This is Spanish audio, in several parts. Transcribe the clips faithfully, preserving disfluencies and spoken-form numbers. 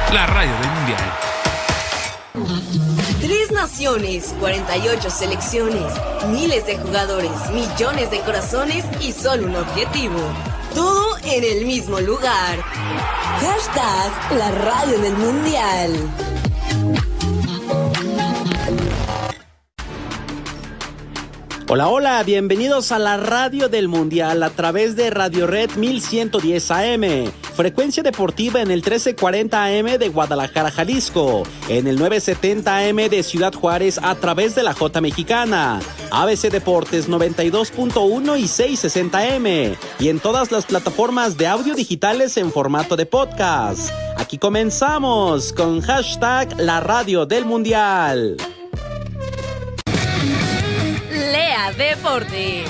la radio del Mundial. Tres naciones, cuarenta y ocho selecciones, miles de jugadores, millones de corazones y solo un objetivo. Todo en el mismo lugar. Hashtag la radio del Mundial. Hola, hola, bienvenidos a la radio del Mundial a través de Radio Red mil ciento diez A M, frecuencia deportiva en el trece cuarenta A M de Guadalajara, Jalisco, en el nueve setenta A M de Ciudad Juárez a través de la J Mexicana, A B C Deportes noventa y dos punto uno y seiscientos sesenta A M, y en todas las plataformas de audio digitales en formato de podcast. Aquí comenzamos con hashtag la radio del Mundial. Deportes.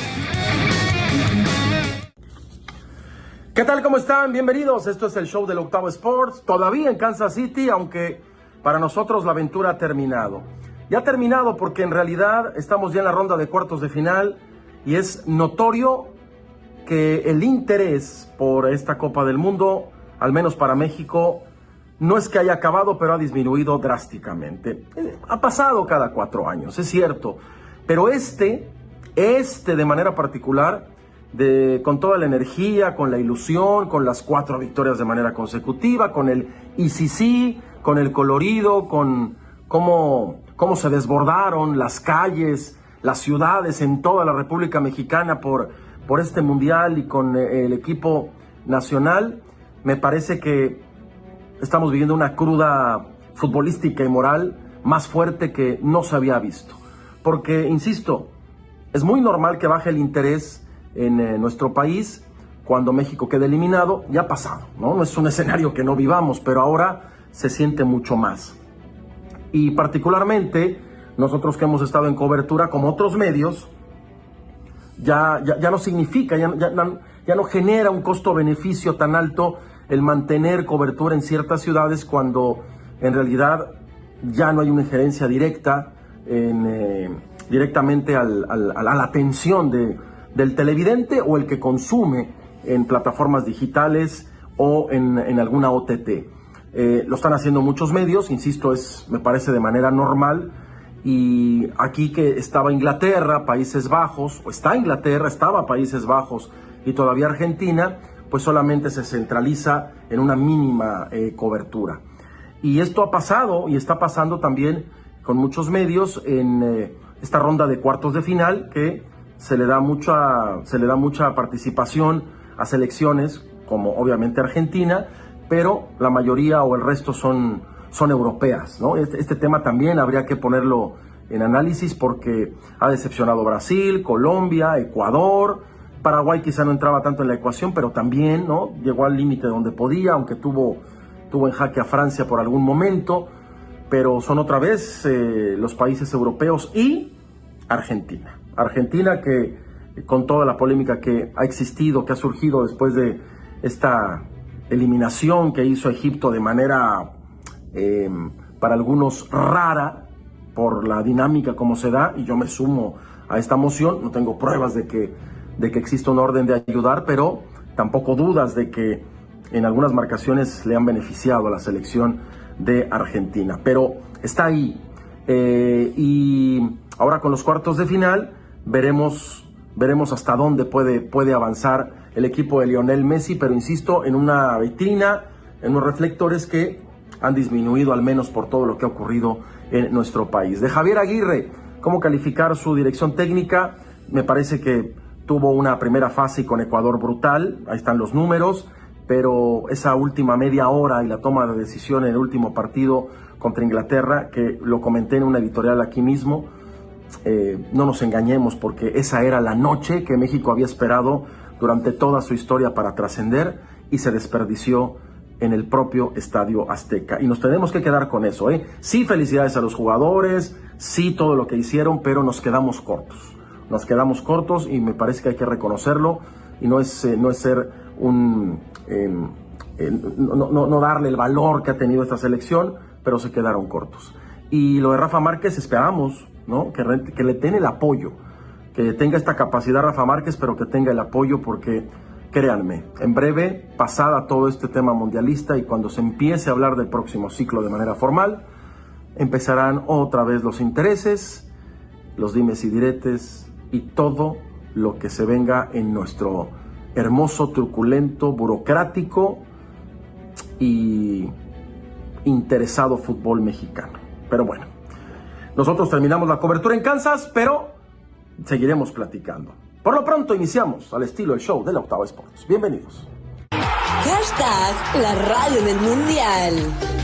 ¿Qué tal? ¿Cómo están? Bienvenidos. Esto es el show del Octavo Sports. Todavía en Kansas City, aunque para nosotros la aventura ha terminado. Ya ha terminado porque en realidad estamos ya en la ronda de cuartos de final y es notorio que el interés por esta Copa del Mundo, al menos para México, no es que haya acabado, pero ha disminuido drásticamente. Ha pasado cada cuatro años, es cierto, pero este... Este de manera particular, de, con toda la energía, con la ilusión, con las cuatro victorias de manera consecutiva, con el I C C, con el colorido, con cómo, cómo se desbordaron las calles, las ciudades en toda la República Mexicana por, por este mundial y con el equipo nacional, me parece que estamos viviendo una cruda futbolística y moral más fuerte que no se había visto. Porque, insisto, es muy normal que baje el interés en eh, nuestro país cuando México quede eliminado. Ya ha pasado, ¿no? No es un escenario que no vivamos, pero ahora se siente mucho más. Y particularmente nosotros que hemos estado en cobertura como otros medios, ya, ya, ya no significa, ya, ya, ya no genera un costo-beneficio tan alto el mantener cobertura en ciertas ciudades cuando en realidad ya no hay una injerencia directa en... Eh, directamente al, al, a la atención de, del televidente o el que consume en plataformas digitales o en, en alguna O T T. Eh, lo están haciendo muchos medios, insisto, es, me parece de manera normal, y aquí que estaba Inglaterra, Países Bajos, o está Inglaterra, estaba Países Bajos y todavía Argentina, pues solamente se centraliza en una mínima eh, cobertura. Y esto ha pasado y está pasando también con muchos medios en... Eh, esta ronda de cuartos de final, que se le da mucha, se le da mucha participación a selecciones como obviamente Argentina, pero la mayoría o el resto son, son europeas, ¿no? Este, este tema también habría que ponerlo en análisis porque ha decepcionado Brasil, Colombia, Ecuador, Paraguay quizá no entraba tanto en la ecuación, pero también, ¿no?, llegó al límite donde podía, aunque tuvo, tuvo en jaque a Francia por algún momento. Pero son otra vez eh, los países europeos y Argentina. Argentina que con toda la polémica que ha existido, que ha surgido después de esta eliminación que hizo Egipto de manera, eh, para algunos, rara, por la dinámica como se da, y yo me sumo a esta moción, no tengo pruebas de que, de que exista un orden de ayudar, pero tampoco dudas de que en algunas marcaciones le han beneficiado a la selección de Argentina, pero está ahí, eh, y ahora con los cuartos de final veremos, veremos hasta dónde puede, puede avanzar el equipo de Lionel Messi, pero insisto, en una vitrina, en unos reflectores que han disminuido al menos por todo lo que ha ocurrido en nuestro país. De Javier Aguirre, ¿cómo calificar su dirección técnica? Me parece que tuvo una primera fase con Ecuador brutal, ahí están los números, pero esa última media hora y la toma de decisión en el último partido contra Inglaterra, que lo comenté en una editorial aquí mismo, eh, no nos engañemos porque esa era la noche que México había esperado durante toda su historia para trascender y se desperdició en el propio Estadio Azteca. Y nos tenemos que quedar con eso, ¿eh? Sí, felicidades a los jugadores, sí, todo lo que hicieron, pero nos quedamos cortos. Nos quedamos cortos y me parece que hay que reconocerlo y no es, eh, no es ser un... Eh, eh, no, no, no darle el valor que ha tenido esta selección, pero se quedaron cortos. Y lo de Rafa Márquez esperamos, ¿no?, que, re, que le den el apoyo, que tenga esta capacidad Rafa Márquez, pero que tenga el apoyo porque créanme, en breve, pasada todo este tema mundialista y cuando se empiece a hablar del próximo ciclo de manera formal, empezarán otra vez los intereses, los dimes y diretes y todo lo que se venga en nuestro hermoso, truculento, burocrático y interesado fútbol mexicano. Pero bueno, nosotros terminamos la cobertura en Kansas, pero seguiremos platicando. Por lo pronto iniciamos al estilo el show de la Octava Sports. Bienvenidos. Hashtag la radio del mundial.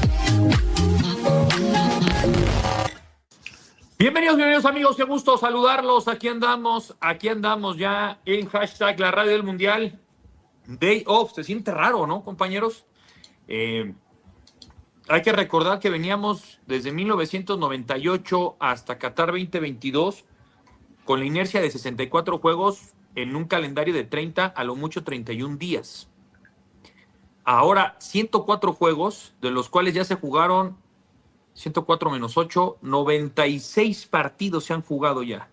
Bienvenidos, bienvenidos amigos, qué gusto saludarlos. Aquí andamos, aquí andamos ya en hashtag la radio del mundial. Day off, se siente raro, ¿no, compañeros? Eh, hay que recordar que veníamos desde mil novecientos noventa y ocho hasta Qatar veinte veintidós con la inercia de sesenta y cuatro juegos en un calendario de treinta, a lo mucho treinta y un días. Ahora ciento cuatro juegos, de los cuales ya se jugaron ciento cuatro menos ocho, noventa y seis partidos se han jugado ya.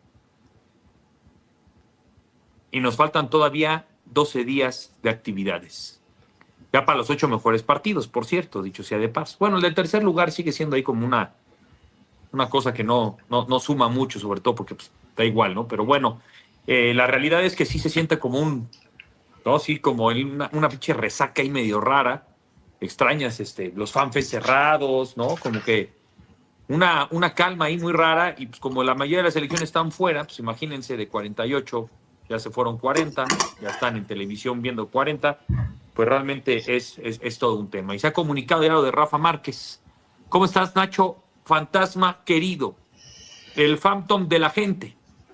Y nos faltan todavía doce días de actividades. Ya para los ocho mejores partidos, por cierto, dicho sea de paso. Bueno, el del tercer lugar sigue siendo ahí como una, una cosa que no, no, no suma mucho, sobre todo porque pues, da igual, ¿no? Pero bueno, eh, la realidad es que sí se siente como un, ¿no? Sí, como una, una pinche resaca ahí medio rara. Extrañas este, los fanfests cerrados, ¿no? Como que una, una calma ahí muy rara, y pues como la mayoría de las selecciones están fuera, pues imagínense, de cuarenta y ocho ya se fueron cuarenta, ya están en televisión viendo cuarenta, pues realmente es, es, es todo un tema. Y se ha comunicado ya lo de Rafa Márquez. ¿Cómo estás, Nacho? Fantasma querido, el phantom de la gente.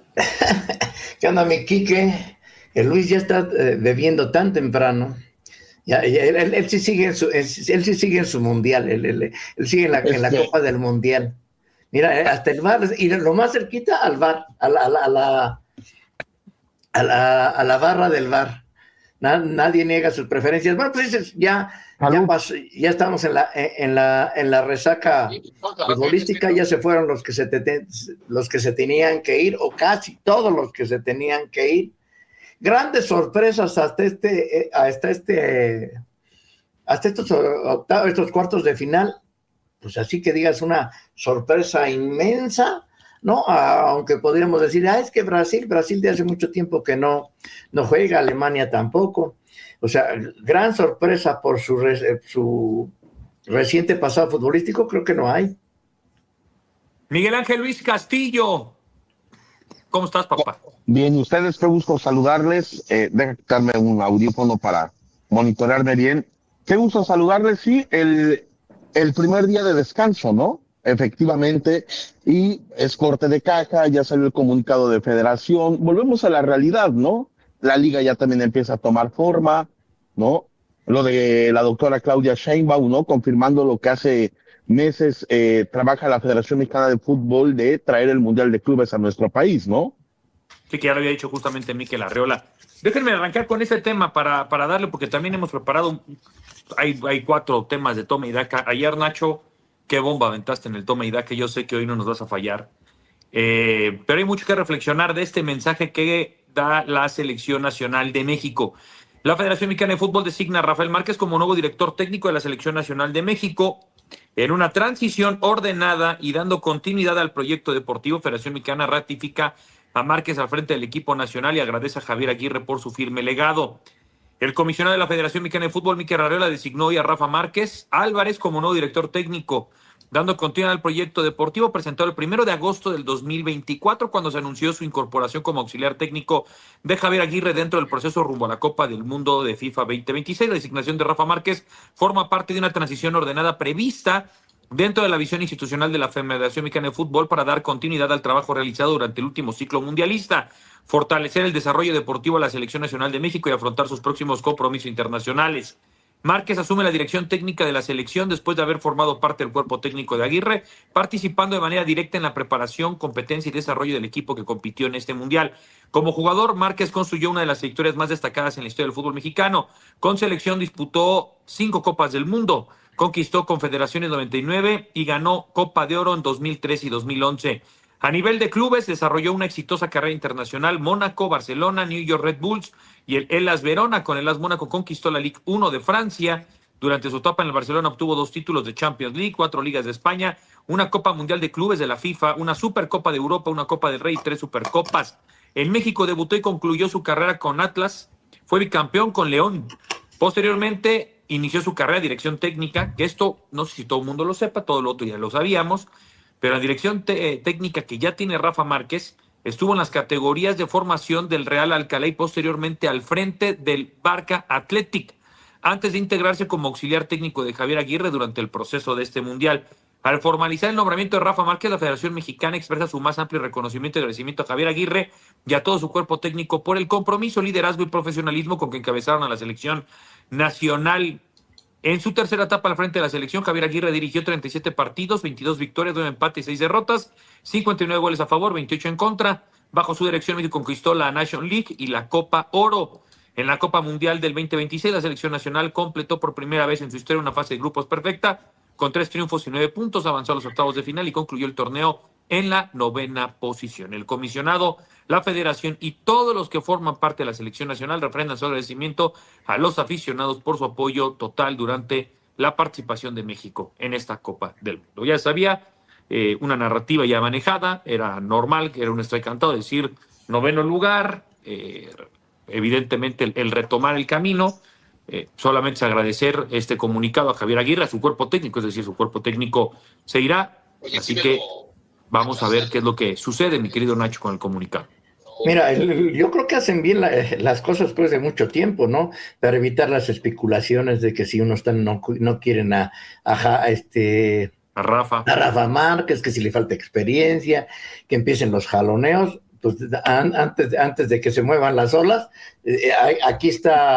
¿Qué onda, mi Quique? El Luis ya está eh, bebiendo tan temprano. Ya, ya, él, él, él sí sigue en su, él, él sí sigue en su mundial, él, él, él sigue en la, en la Copa del Mundial. Mira, hasta el V A R, y lo más cerquita al V A R, a la, a la, a la, a la, a la barra del V A R. Na, nadie niega sus preferencias. Bueno, pues dices, ya, ya, pasó, ya estamos en la, en la, en la resaca futbolística, ya se fueron los que se, te, los que se tenían que ir, o casi todos los que se tenían que ir. Grandes sorpresas hasta este, hasta este, hasta estos octavos, estos cuartos de final. Pues así que digas una sorpresa inmensa, ¿no? Aunque podríamos decir, ah, es que Brasil, Brasil de hace mucho tiempo que no, no juega, Alemania tampoco. O sea, gran sorpresa por su, su reciente pasado futbolístico, creo que no hay. Miguel Ángel Luis Castillo. ¿Cómo estás, papá? Bien, ustedes, qué gusto saludarles. Eh, deja quitarme un audífono para monitorearme bien. Qué gusto saludarles, sí, el, el primer día de descanso, ¿no? Efectivamente, y es corte de caja, ya salió el comunicado de federación. Volvemos a la realidad, ¿no? La liga ya también empieza a tomar forma, ¿no? Lo de la doctora Claudia Sheinbaum, ¿no? Confirmando lo que hace meses eh, trabaja la Federación Mexicana de Fútbol de traer el Mundial de Clubes a nuestro país, ¿no? Sí, que ya lo había dicho justamente Mikel Arriola. Déjenme arrancar con ese tema para, para darle, porque también hemos preparado, hay, hay cuatro temas de toma y daca. Ayer, Nacho, qué bomba aventaste en el toma y daca, yo sé que hoy no nos vas a fallar. Eh, pero hay mucho que reflexionar de este mensaje que da la Selección Nacional de México. La Federación Mexicana de Fútbol designa a Rafael Márquez como nuevo director técnico de la Selección Nacional de México. En una transición ordenada y dando continuidad al proyecto deportivo, Federación Mexicana ratifica a Márquez al frente del equipo nacional y agradece a Javier Aguirre por su firme legado. El comisionado de la Federación Mexicana de Fútbol, Mikel Arriola, designó hoy a Rafa Márquez Álvarez como nuevo director técnico, dando continuidad al proyecto deportivo presentado el primero de agosto del dos mil veinticuatro, cuando se anunció su incorporación como auxiliar técnico de Javier Aguirre dentro del proceso rumbo a la Copa del Mundo de FIFA veinte veintiséis. La designación de Rafa Márquez forma parte de una transición ordenada prevista dentro de la visión institucional de la Federación Mexicana de Fútbol para dar continuidad al trabajo realizado durante el último ciclo mundialista, fortalecer el desarrollo deportivo de la Selección Nacional de México y afrontar sus próximos compromisos internacionales. Márquez asume la dirección técnica de la selección después de haber formado parte del cuerpo técnico de Aguirre, participando de manera directa en la preparación, competencia y desarrollo del equipo que compitió en este mundial. Como jugador, Márquez construyó una de las victorias más destacadas en la historia del fútbol mexicano. Con selección disputó cinco Copas del Mundo, conquistó Confederaciones noventa y nueve y ganó Copa de Oro en dos mil tres y dos mil once. A nivel de clubes, desarrolló una exitosa carrera internacional. Mónaco, Barcelona, New York Red Bulls y el Hellas Verona. Con el Hellas Mónaco conquistó la Ligue uno de Francia. Durante su etapa en el Barcelona obtuvo dos títulos de Champions League, cuatro ligas de España, una Copa Mundial de Clubes de la FIFA, una Supercopa de Europa, una Copa del Rey y tres Supercopas. En México debutó y concluyó su carrera con Atlas. Fue bicampeón con León. Posteriormente inició su carrera de dirección técnica, que esto no sé si todo el mundo lo sepa, todo lo otro ya lo sabíamos, pero la dirección te- técnica que ya tiene Rafa Márquez estuvo en las categorías de formación del Real Alcalá y posteriormente al frente del Barca Athletic, antes de integrarse como auxiliar técnico de Javier Aguirre durante el proceso de este mundial. Al formalizar el nombramiento de Rafa Márquez, la Federación Mexicana expresa su más amplio reconocimiento y agradecimiento a Javier Aguirre y a todo su cuerpo técnico por el compromiso, liderazgo y profesionalismo con que encabezaron a la selección nacional. En su tercera etapa al frente de la selección, Javier Aguirre dirigió treinta y siete partidos, veintidós victorias, nueve empates y seis derrotas, cincuenta y nueve goles a favor, veintiocho en contra. Bajo su dirección, México conquistó la Nation League y la Copa Oro. En la Copa Mundial del veinte veintiséis, la selección nacional completó por primera vez en su historia una fase de grupos perfecta, con tres triunfos y nueve puntos, avanzó a los octavos de final y concluyó el torneo en la novena posición. El comisionado, la federación y todos los que forman parte de la selección nacional refrendan su agradecimiento a los aficionados por su apoyo total durante la participación de México en esta Copa del Mundo. Ya sabía, eh, una narrativa ya manejada, era normal, que era un estoy cantado decir noveno lugar, eh, evidentemente el, el retomar el camino. Eh, solamente es agradecer este comunicado a Javier Aguirre, a su cuerpo técnico, es decir, su cuerpo técnico se irá, así que vamos a ver qué es lo que sucede, mi querido Nacho, con el comunicado. Mira, el- yo creo que hacen bien la- las cosas después de mucho tiempo, ¿no? Para evitar las especulaciones de que si uno está, no, cu- no quieren a, a Ja- a este, A Rafa. a Rafa Márquez, que si le falta experiencia, que empiecen los jaloneos, pues an- antes, antes de que se muevan las olas, eh, eh, aquí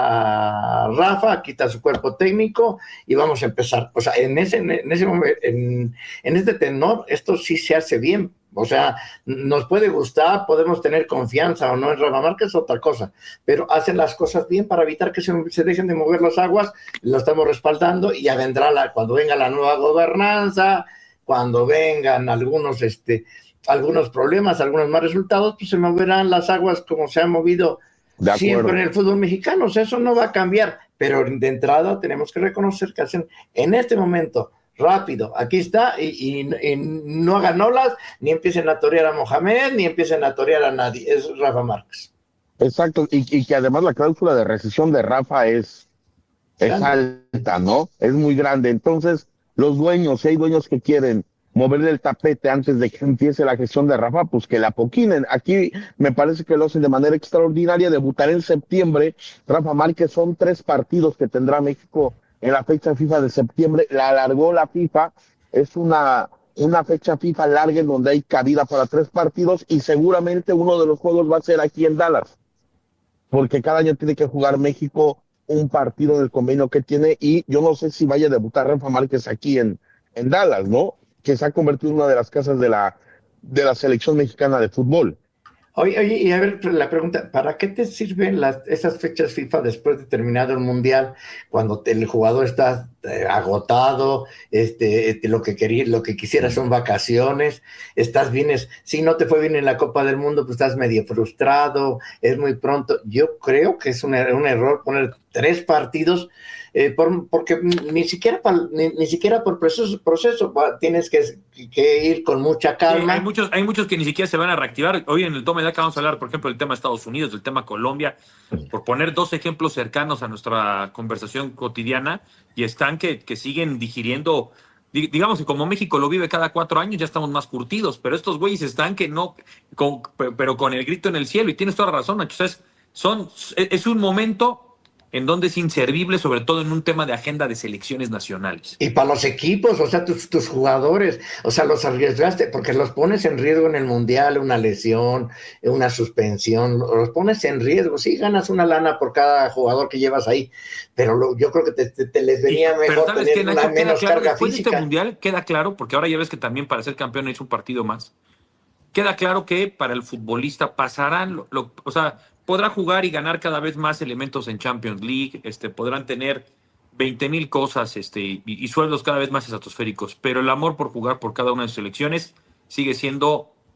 está Rafa, aquí está su cuerpo técnico y vamos a empezar. O sea, en ese, en ese momento, en, en este tenor, esto sí se hace bien. O sea, nos puede gustar, podemos tener confianza o no en Rafa Márquez, otra cosa, pero hacen las cosas bien para evitar que se, se dejen de mover las aguas, lo estamos respaldando y ya vendrá la, cuando venga la nueva gobernanza, cuando vengan algunos, este, algunos problemas, algunos más resultados, pues se moverán las aguas como se ha movido De acuerdo. siempre en el fútbol mexicano. O sea, eso no va a cambiar, pero de entrada tenemos que reconocer que hacen en este momento rápido, aquí está, y, y- y no hagan olas, ni empiecen a torear a Mohamed, ni empiecen a torear a nadie, es Rafa Márquez. Exacto, y, y que además la cláusula de rescisión de Rafa es, es Grande. alta, ¿no? Es muy grande. Entonces, los dueños, si hay dueños que quieren moverle el tapete antes de que empiece la gestión de Rafa, pues que la poquinen. Aquí me parece que lo hacen de manera extraordinaria. Debutará en septiembre. Rafa Márquez, son tres partidos que tendrá México en la fecha FIFA de septiembre. La alargó la FIFA. Es una, una fecha FIFA larga en donde hay cabida para tres partidos y seguramente uno de los juegos va a ser aquí en Dallas, porque cada año tiene que jugar México un partido del convenio que tiene y yo no sé si vaya a debutar Rafa Márquez aquí en, en Dallas, ¿no? Que se ha convertido en una de las casas de la, de la selección mexicana de fútbol. Oye, oye, y a ver la pregunta, ¿para qué te sirven las, esas fechas FIFA después de terminado el Mundial, cuando te- el jugador está eh, agotado, este, este, lo que quería, lo que quisiera son vacaciones, estás bien, es, si no te fue bien en la Copa del Mundo, pues estás medio frustrado, es muy pronto. Yo creo que es un, er- un error poner tres partidos, eh, por- porque ni siquiera, pa- ni, ni siquiera por proceso, proceso va, tienes que, que ir con mucha Sí, calma. hay muchos, hay muchos que ni siquiera se van a reactivar. Hoy en el toma de acá vamos a hablar, por ejemplo, del tema Estados Unidos, del tema Colombia, por poner dos ejemplos cercanos a nuestra conversación cotidiana, y están que, que siguen digiriendo. Di- Digamos que como México lo vive cada cuatro años, ya estamos más curtidos, pero estos güeyes están que no, con- pero con el grito en el cielo, y tienes toda la razón, Nacho. O sea, es, son, es un momento en donde es inservible, sobre todo en un tema de agenda de selecciones nacionales. Y para los equipos, o sea, tus, tus jugadores, o sea, los arriesgaste porque los pones en riesgo en el Mundial, una lesión, una suspensión, los pones en riesgo. Sí, ganas una lana por cada jugador que llevas ahí, pero lo, yo creo que te, te, te les venía Sí, pero mejor ¿sabes tener qué, Nacho? una Queda menos claro, carga después de física. este mundial, queda claro, porque ahora ya ves que también para ser campeón es un partido más. Queda claro que para el futbolista pasarán, lo, lo- o sea, podrá jugar y ganar cada vez más elementos en Champions League, este, podrán tener veinte mil cosas este, y, y sueldos cada vez más estratosféricos, pero el amor por jugar por cada una de sus selecciones sigue siendo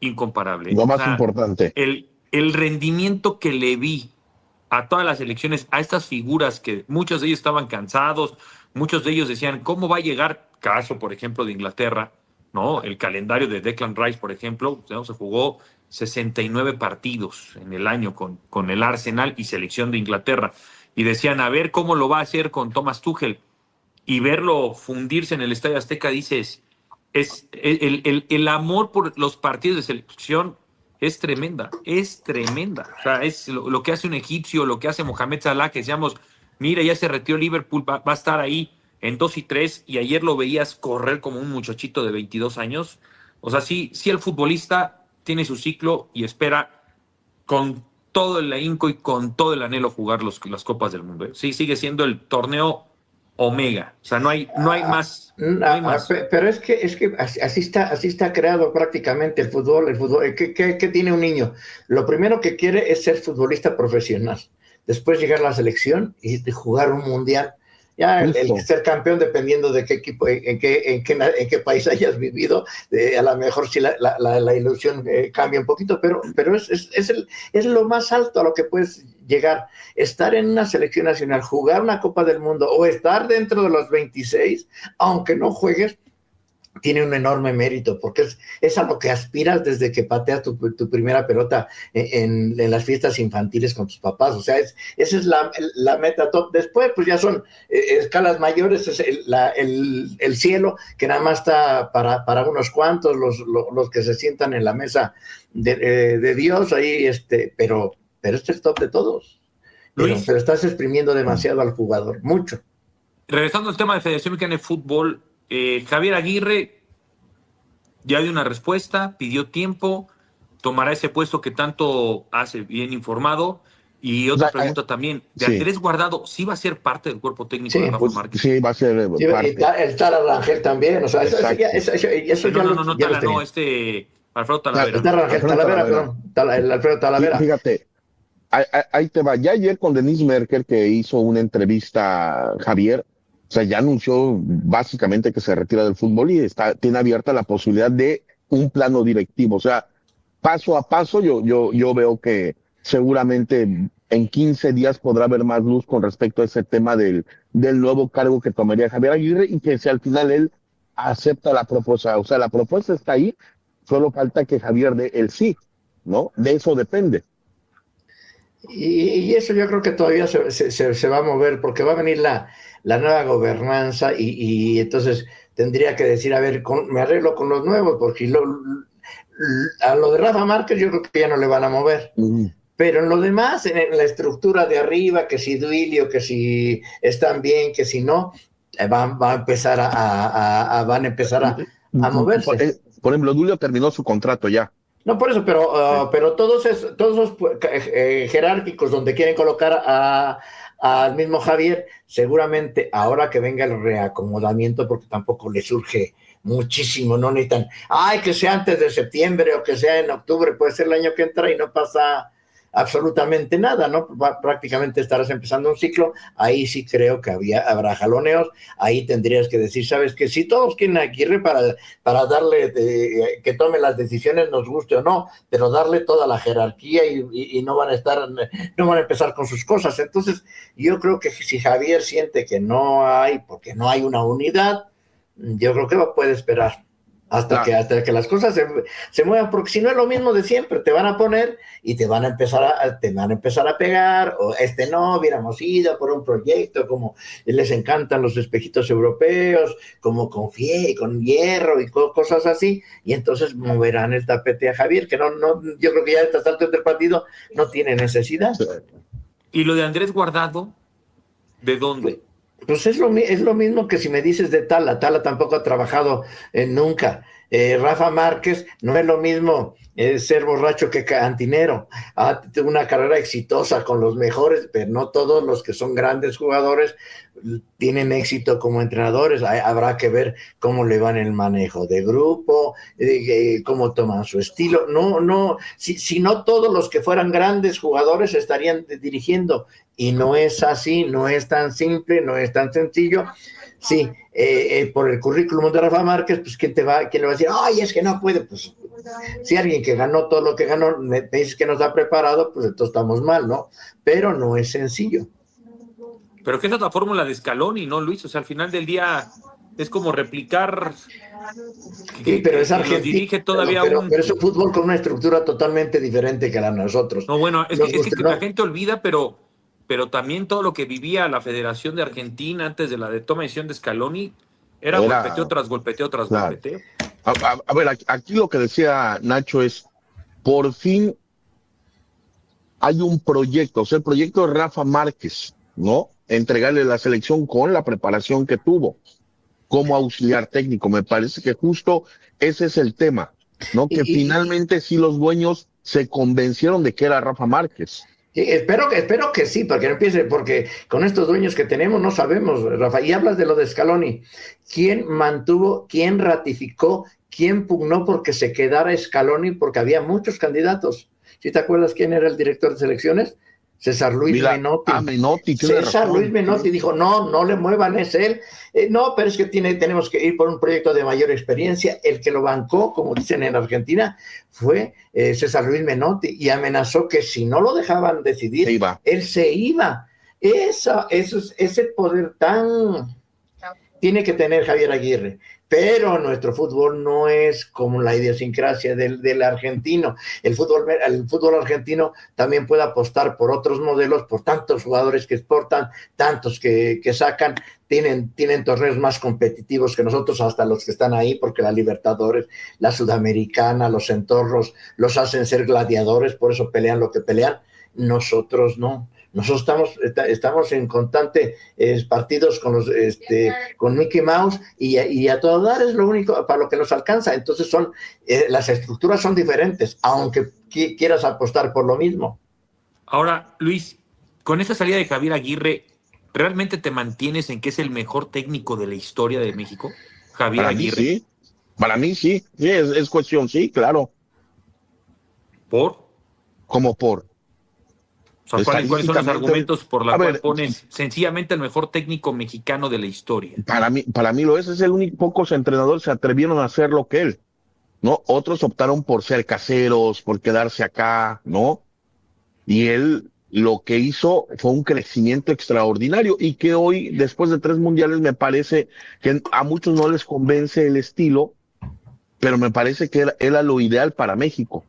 incomparable. Lo más o sea, importante. El, el rendimiento que le vi a todas las elecciones, a estas figuras que muchos de ellos estaban cansados, muchos de ellos decían, ¿cómo va a llegar? Caso, por ejemplo, de Inglaterra, ¿no? El calendario de Declan Rice, por ejemplo, ¿no? Se jugó sesenta y nueve partidos en el año con, con el Arsenal y selección de Inglaterra. Y decían, a ver cómo lo va a hacer con Thomas Tuchel. Y verlo fundirse en el Estadio Azteca, dices, es el, el, el amor por los partidos de selección es tremenda, es tremenda. O sea, es lo, lo que hace un egipcio, lo que hace Mohamed Salah, que decíamos, mira, ya se retiró Liverpool, va, va a estar ahí en dos y tres, y ayer lo veías correr como un muchachito de veintidós años. O sea, sí, sí el futbolista tiene su ciclo y espera con todo el ahínco y con todo el anhelo jugar los, las Copas del Mundo. Sí, sigue siendo el torneo omega. O sea, no hay, no hay más. No hay más. Pero es que, es que así está, así está creado prácticamente el fútbol. El fútbol. ¿Qué, qué, qué tiene un niño? Lo primero que quiere es ser futbolista profesional. Después llegar a la selección y jugar un mundial. Ya el, el ser campeón, dependiendo de qué equipo, en qué, en qué, en qué país hayas vivido, eh, a lo mejor sí la, la, la, la ilusión eh, cambia un poquito, pero, pero es, es, es, el, es lo más alto a lo que puedes llegar. Estar en una selección nacional, jugar una Copa del Mundo o estar dentro de los veintiséis, aunque no juegues, tiene un enorme mérito, porque es, es a lo que aspiras desde que pateas tu, tu primera pelota en, en las fiestas infantiles con tus papás. O sea, es, esa es la, la meta top. Después, pues ya son eh, escalas mayores, es el, la, el, el cielo, que nada más está para, para unos cuantos, los, los, los que se sientan en la mesa de, eh, de Dios, ahí, este, pero, pero este es el top de todos. Pero, pero estás exprimiendo demasiado al jugador, mucho. Regresando al tema de Federación Mexicana de Fútbol, Eh, Javier Aguirre ya dio una respuesta, pidió tiempo, tomará ese puesto que tanto hace bien informado. Y otra o sea, pregunta eh, también, ¿de sí. Andrés Guardado sí va a ser parte del cuerpo técnico sí, de Rafa pues, Márquez? Sí, va a ser sí, parte. El Tala Rangel también, o sea, eso, eso, eso, eso, eso no, ya no, lo, no, no, ya Tala, no, este Alfredo Talavera. El Tala Rangel, Talavera, perdón, Tala, el Alfredo Talavera. Y fíjate, ahí, ahí te va, ya ayer con Denise Merker, que hizo una entrevista a Javier, o sea, ya anunció básicamente que se retira del fútbol y está, tiene abierta la posibilidad de un plano directivo. O sea, paso a paso yo, yo, yo veo que seguramente en quince días podrá haber más luz con respecto a ese tema del, del nuevo cargo que tomaría Javier Aguirre y que si al final él acepta la propuesta. O sea, la propuesta está ahí, solo falta que Javier dé el sí, ¿no? De eso depende. Y, y eso yo creo que todavía se, se, se va a mover porque va a venir la, la nueva gobernanza y, y entonces tendría que decir, a ver, con, me arreglo con los nuevos, porque lo, a lo de Rafa Márquez yo creo que ya no le van a mover. Uh-huh. Pero en lo demás, en, en la estructura de arriba, que si Duilio, que si están bien, que si no, van, va a empezar a, a, a, van a empezar a, a moverse. Por, por ejemplo, Duilio terminó su contrato ya. No, por eso, pero, uh, pero todos, es, todos esos eh, jerárquicos donde quieren colocar a, al mismo Javier, seguramente ahora que venga el reacomodamiento, porque tampoco le surge muchísimo, no necesitan, ay, que sea antes de septiembre o que sea en octubre, puede ser el año que entra y no pasa absolutamente nada, ¿no? Prácticamente estarás empezando un ciclo, ahí sí creo que había, habrá jaloneos, ahí tendrías que decir, ¿sabes qué? Si todos quieren a Aguirre para, para darle, de, que tome las decisiones, nos guste o no, pero darle toda la jerarquía y, y, y no van a estar, no van a empezar con sus cosas. Entonces, yo creo que si Javier siente que no hay, porque no hay una unidad, yo creo que puede esperar. Hasta, claro. que, hasta que las cosas se, se muevan, porque si no es lo mismo de siempre, te van a poner y te van a empezar a, te van a empezar a pegar, o este no, hubiéramos ido por un proyecto, como les encantan los espejitos europeos, como con Fie, con hierro y co- cosas así, y entonces moverán el tapete a Javier, que no, no, yo creo que ya a estas alturas del partido no tiene necesidad. ¿Y lo de Andrés Guardado? ¿De dónde? Pues es lo, es lo mismo que si me dices de Tala. Tala tampoco ha trabajado eh, nunca. Eh, Rafa Márquez no es lo mismo eh, ser borracho que cantinero. Ha tenido una carrera exitosa con los mejores, pero no todos los que son grandes jugadores tienen éxito como entrenadores, hay, habrá que ver cómo le van el manejo de grupo, eh, cómo toman su estilo. No, no, si, si no todos los que fueran grandes jugadores estarían dirigiendo, y no es así, no es tan simple, no es tan sencillo. Sí, eh, eh, por el currículum de Rafa Márquez, pues ¿quién te va, quién le va a decir, ay, es que no puede? Pues si alguien que ganó todo lo que ganó me, me dice que no está preparado, pues entonces estamos mal, ¿no? Pero no es sencillo. Pero que esa es la fórmula de Scaloni, ¿no, Luis? O sea, al final del día es como replicar. Sí, pero es Argentina. Dirige todavía pero, un... pero es un fútbol con una estructura totalmente diferente que la de nosotros. No, bueno, es Nos que, es que guste, la ¿no? gente olvida, pero, pero también todo lo que vivía la Federación de Argentina antes de la de toma de decisión de Scaloni era, era golpeteo tras golpeteo tras claro. golpeteo. A, a, a ver, aquí lo que decía Nacho es, por fin hay un proyecto, o sea, el proyecto de Rafa Márquez, ¿no? Entregarle la selección con la preparación que tuvo como auxiliar técnico. Me parece que justo ese es el tema, ¿no? Que y, finalmente sí los dueños se convencieron de que era Rafa Márquez. Sí, espero que, espero que sí, para que no empiece, porque con estos dueños que tenemos no sabemos, Rafa. Y hablas de lo de Scaloni. ¿Quién mantuvo, quién ratificó, quién pugnó porque se quedara Scaloni? Porque había muchos candidatos. ¿Sí te acuerdas quién era el director de selecciones? César Luis Mira, Menotti. Ah, Menotti César razón. Luis Menotti dijo, no, no le muevan, es él. Eh, no, pero es que tiene, tenemos que ir por un proyecto de mayor experiencia. El que lo bancó, como dicen en Argentina, fue eh, César Luis Menotti, y amenazó que si no lo dejaban decidir, se él se iba. Esa, eso, ese poder tan tiene que tener Javier Aguirre. Pero nuestro fútbol no es como la idiosincrasia del, del argentino. El fútbol, el fútbol argentino también puede apostar por otros modelos, por tantos jugadores que exportan, tantos que, que sacan, tienen, tienen torneos más competitivos que nosotros, hasta los que están ahí, porque la Libertadores, la Sudamericana, los entornos los hacen ser gladiadores, por eso pelean lo que pelean. Nosotros no. Nosotros estamos, estamos en constante eh, partidos con los este, con Mickey Mouse, y, y a todo dar es lo único para lo que nos alcanza. Entonces son eh, las estructuras son diferentes, aunque qu quieras apostar por lo mismo. Ahora, Luis, con esa salida de Javier Aguirre, ¿realmente te mantienes en que es el mejor técnico de la historia de México? Javier para Aguirre. Mí sí. Para mí sí, sí es, es cuestión, sí, claro. ¿Por? ¿Cómo por? O sea, ¿cuáles, ¿Cuáles son los argumentos por los cuales pones sencillamente el mejor técnico mexicano de la historia? Para mí, para mí lo es, es el único, pocos entrenadores se atrevieron a hacer lo que él, ¿no? Otros optaron por ser caseros, por quedarse acá, ¿no? Y él lo que hizo fue un crecimiento extraordinario, y que hoy, después de tres mundiales, me parece que a muchos no les convence el estilo, pero me parece que era, era lo ideal para México.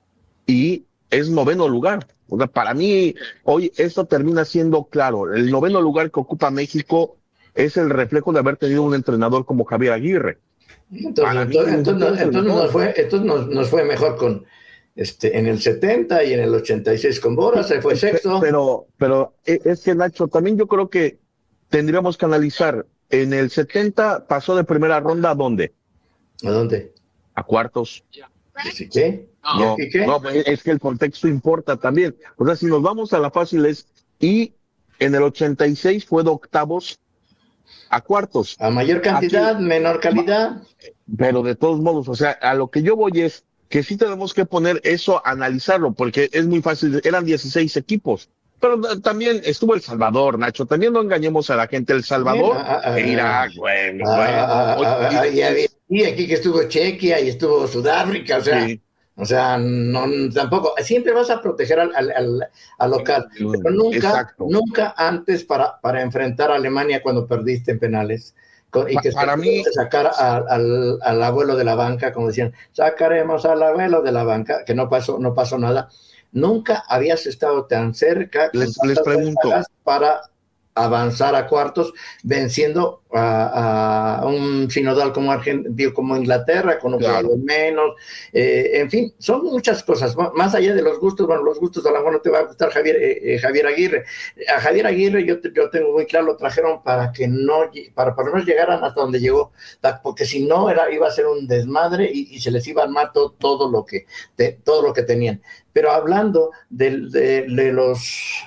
Y es noveno lugar. O sea, para mí, hoy esto termina siendo claro. El noveno lugar que ocupa México es el reflejo de haber tenido un entrenador como Javier Aguirre. Entonces, entonces, entonces, entonces, nos, fue, entonces nos, nos fue mejor con este en el setenta y en el ochenta y seis con Boras, se fue sexto. Pero, pero es que, Nacho, también yo creo que tendríamos que analizar. En el setenta pasó de primera ronda, ¿a dónde? ¿A dónde? A cuartos. ¿Qué? No, ¿Qué? no, es que el contexto importa también. O sea, si nos vamos a la fácil es, y en el ochenta y seis fue de octavos a cuartos. A mayor cantidad, aquí, menor calidad. Pero de todos modos, o sea, a lo que yo voy es que sí tenemos que poner eso, analizarlo, porque es muy fácil, eran dieciséis equipos. Pero también estuvo El Salvador, Nacho, también no engañemos a la gente, El Salvador, ah, ah, e Irak, bueno, ah, bueno. Ah, ah, y, y, y aquí que estuvo Chequia y estuvo Sudáfrica, o sea... Sí. O sea, no, tampoco, siempre vas a proteger al, al, al, al local, pero nunca, Exacto. nunca antes para, para enfrentar a Alemania cuando perdiste en penales, con, y que para se mí sacar a, al, al abuelo de la banca, como decían, sacaremos al abuelo de la banca, que no pasó, no pasó nada. Nunca habías estado tan cerca les, les pregunto para avanzar a cuartos, venciendo a, a un sinodal como Argentina, como Inglaterra, con un claro. jugador menos, eh, en fin, son muchas cosas, más allá de los gustos. Bueno, los gustos a lo mejor no te va a gustar Javier, eh, eh, Javier Aguirre. A Javier Aguirre yo, yo tengo muy claro, lo trajeron para que no, para por lo menos llegaran hasta donde llegó, porque si no era, iba a ser un desmadre y, y se les iba a armar todo, todo lo que, te, todo lo que tenían. pero hablando de, de, de los,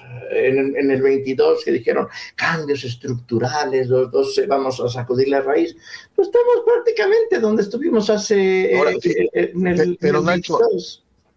en, en el veintidós que dijeron cambios estructurales, los dos vamos a sacudir la raíz, pues estamos prácticamente donde estuvimos hace... Ahora, eh, sí, eh, en el, pero en el Nacho, veintidós.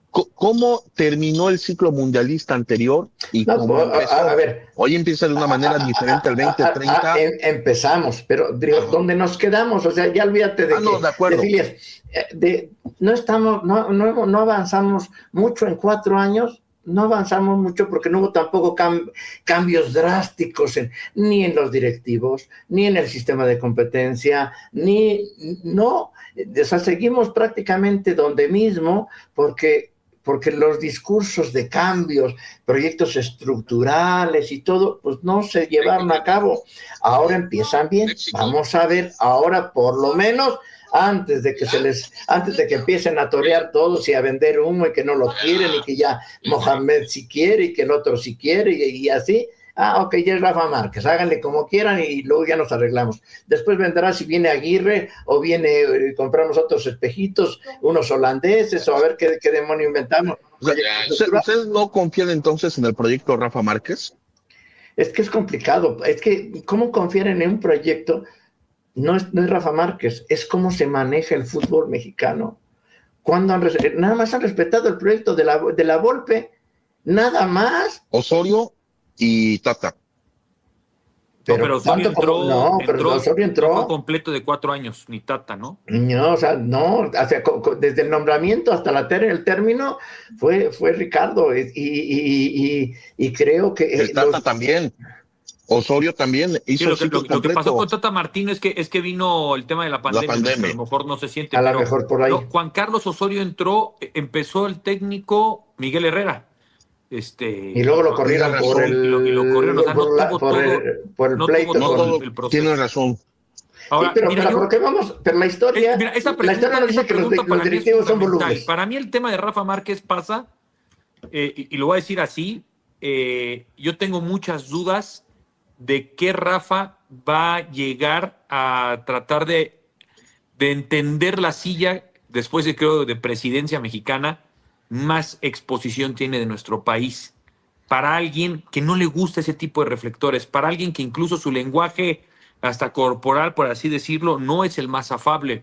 ¿cómo terminó el ciclo mundialista anterior? Y No, cómo a, empezó? a, a ver, Hoy empieza de una manera diferente el veinte treinta. A, a, em, empezamos, pero digo, ¿dónde nos quedamos? O sea, ya olvídate de ah, no, que, de acuerdo. De filias, de, no estamos, no, no, no avanzamos mucho en cuatro años, no avanzamos mucho porque no hubo tampoco cam, cambios drásticos en, ni en los directivos, ni en el sistema de competencia, ni, no, o sea, seguimos prácticamente donde mismo porque... porque los discursos de cambios, proyectos estructurales y todo, pues no se llevaron a cabo. Ahora empiezan bien. Vamos a ver, ahora por lo menos, antes de que se les, antes de que empiecen a torear todos y a vender humo y que no lo quieren y que ya Mohamed sí quiere y que el otro sí quiere y, y así. Ah, ok, ya es Rafa Márquez, háganle como quieran y luego ya nos arreglamos. Después vendrá si viene Aguirre o viene, eh, compramos otros espejitos, unos holandeses o a ver qué, qué demonio inventamos. O sea, ¿ustedes no confían entonces en el proyecto Rafa Márquez? Es que es complicado, es que ¿cómo confiar en un proyecto? No es, no es Rafa Márquez, es cómo se maneja el fútbol mexicano. Cuando han, nada más han respetado el proyecto de la, de la Volpe, nada más. Osorio y Tata. Pero, no, pero Osorio entró, como, no, pero entró, Osorio entró. No fue completo de cuatro años, ni Tata, ¿no? No, o sea, no, o sea, desde el nombramiento hasta la ter el término fue, fue Ricardo, y, y, y, y creo que... El Tata los... también, Osorio también hizo sí, lo, que, lo, lo que pasó con Tata Martino es que, es que vino el tema de la pandemia, la pandemia. a lo mejor no se siente, a pero lo mejor por ahí. No, Juan Carlos Osorio entró, empezó el técnico Miguel Herrera. Este, y luego lo corrieron por el, y lo, y lo corrieron, o sea, no la, tuvo por todo, el, por el no pleito. tuvo todo no, el, el proceso. Tiene razón. Ahora, sí, pero, mira, pero yo, ¿por qué vamos? Pero la historia, eh, mira, esa pregunta, la historia nos dice que los, los directivos son volubles. Para mí el tema de Rafa Márquez pasa, eh, y, y lo voy a decir así, eh, yo tengo muchas dudas de qué Rafa va a llegar a tratar de, de entender la silla después de, creo, de presidencia mexicana, más exposición tiene de nuestro país. Para alguien que no le gusta ese tipo de reflectores, para alguien que incluso su lenguaje hasta corporal, por así decirlo, no es el más afable.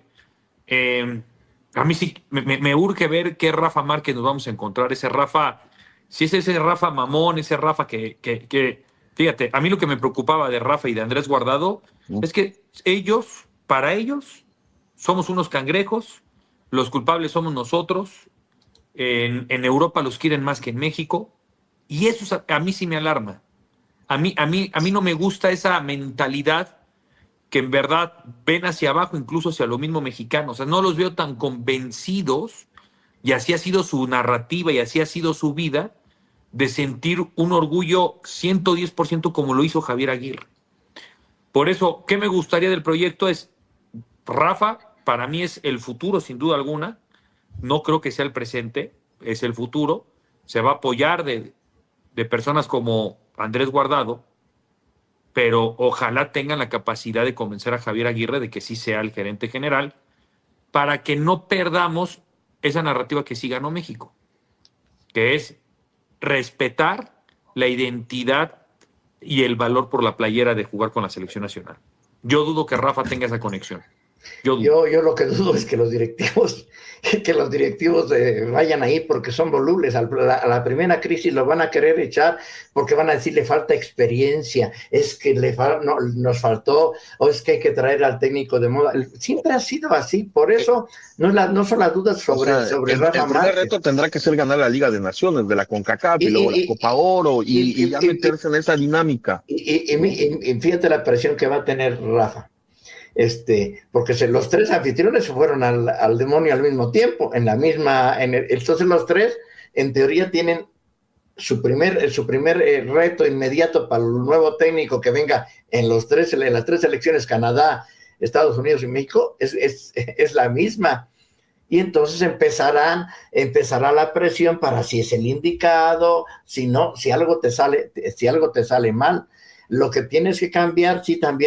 Eh, a mí sí me, me urge ver qué Rafa Márquez nos vamos a encontrar. Ese Rafa, si es ese Rafa mamón, ese Rafa que, que, que fíjate, a mí lo que me preocupaba de Rafa y de Andrés Guardado mm. es que ellos, para ellos, somos unos cangrejos, los culpables somos nosotros. En, en Europa los quieren más que en México, y eso a, a mí sí me alarma. A mí, a, mí, a mí no me gusta esa mentalidad que en verdad ven hacia abajo, incluso hacia lo mismo mexicano. O sea, no los veo tan convencidos, y así ha sido su narrativa y así ha sido su vida, de sentir un orgullo ciento diez por ciento como lo hizo Javier Aguirre. Por eso, ¿qué me gustaría del proyecto? Es Rafa, para mí es el futuro sin duda alguna. No creo que sea el presente, es el futuro. Se va a apoyar de, de personas como Andrés Guardado, pero ojalá tengan la capacidad de convencer a Javier Aguirre de que sí sea el gerente general, para que no perdamos esa narrativa que sí ganó México, que es respetar la identidad y el valor por la playera de jugar con la selección nacional. Yo dudo que Rafa tenga esa conexión. Yo, yo, yo lo que dudo es que los directivos, que los directivos eh, vayan ahí porque son volubles. A la, a la primera crisis lo van a querer echar porque van a decir le falta experiencia, es que le fa, no, nos faltó, o es que hay que traer al técnico de moda. Siempre ha sido así, por eso no, es la, no son las dudas sobre, o sea, sobre el, Rafa el primer Márquez. reto tendrá que ser ganar la Liga de Naciones de la CONCACAF y, y luego y, la Copa Oro y, y, y ya y, meterse en esa dinámica. Y, y, y fíjate la presión que va a tener Rafa. Este, porque se, los tres anfitriones se fueron al, al demonio al mismo tiempo, en la misma, en el, entonces los tres, en teoría, tienen su primer, su primer eh, reto inmediato para el nuevo técnico que venga en los tres, en las tres elecciones, Canadá, Estados Unidos y México, es, es, es la misma. Y entonces empezarán, empezará la presión para si es el indicado, si no, si algo te sale, si algo te sale mal. Lo que tienes que cambiar, sí, también es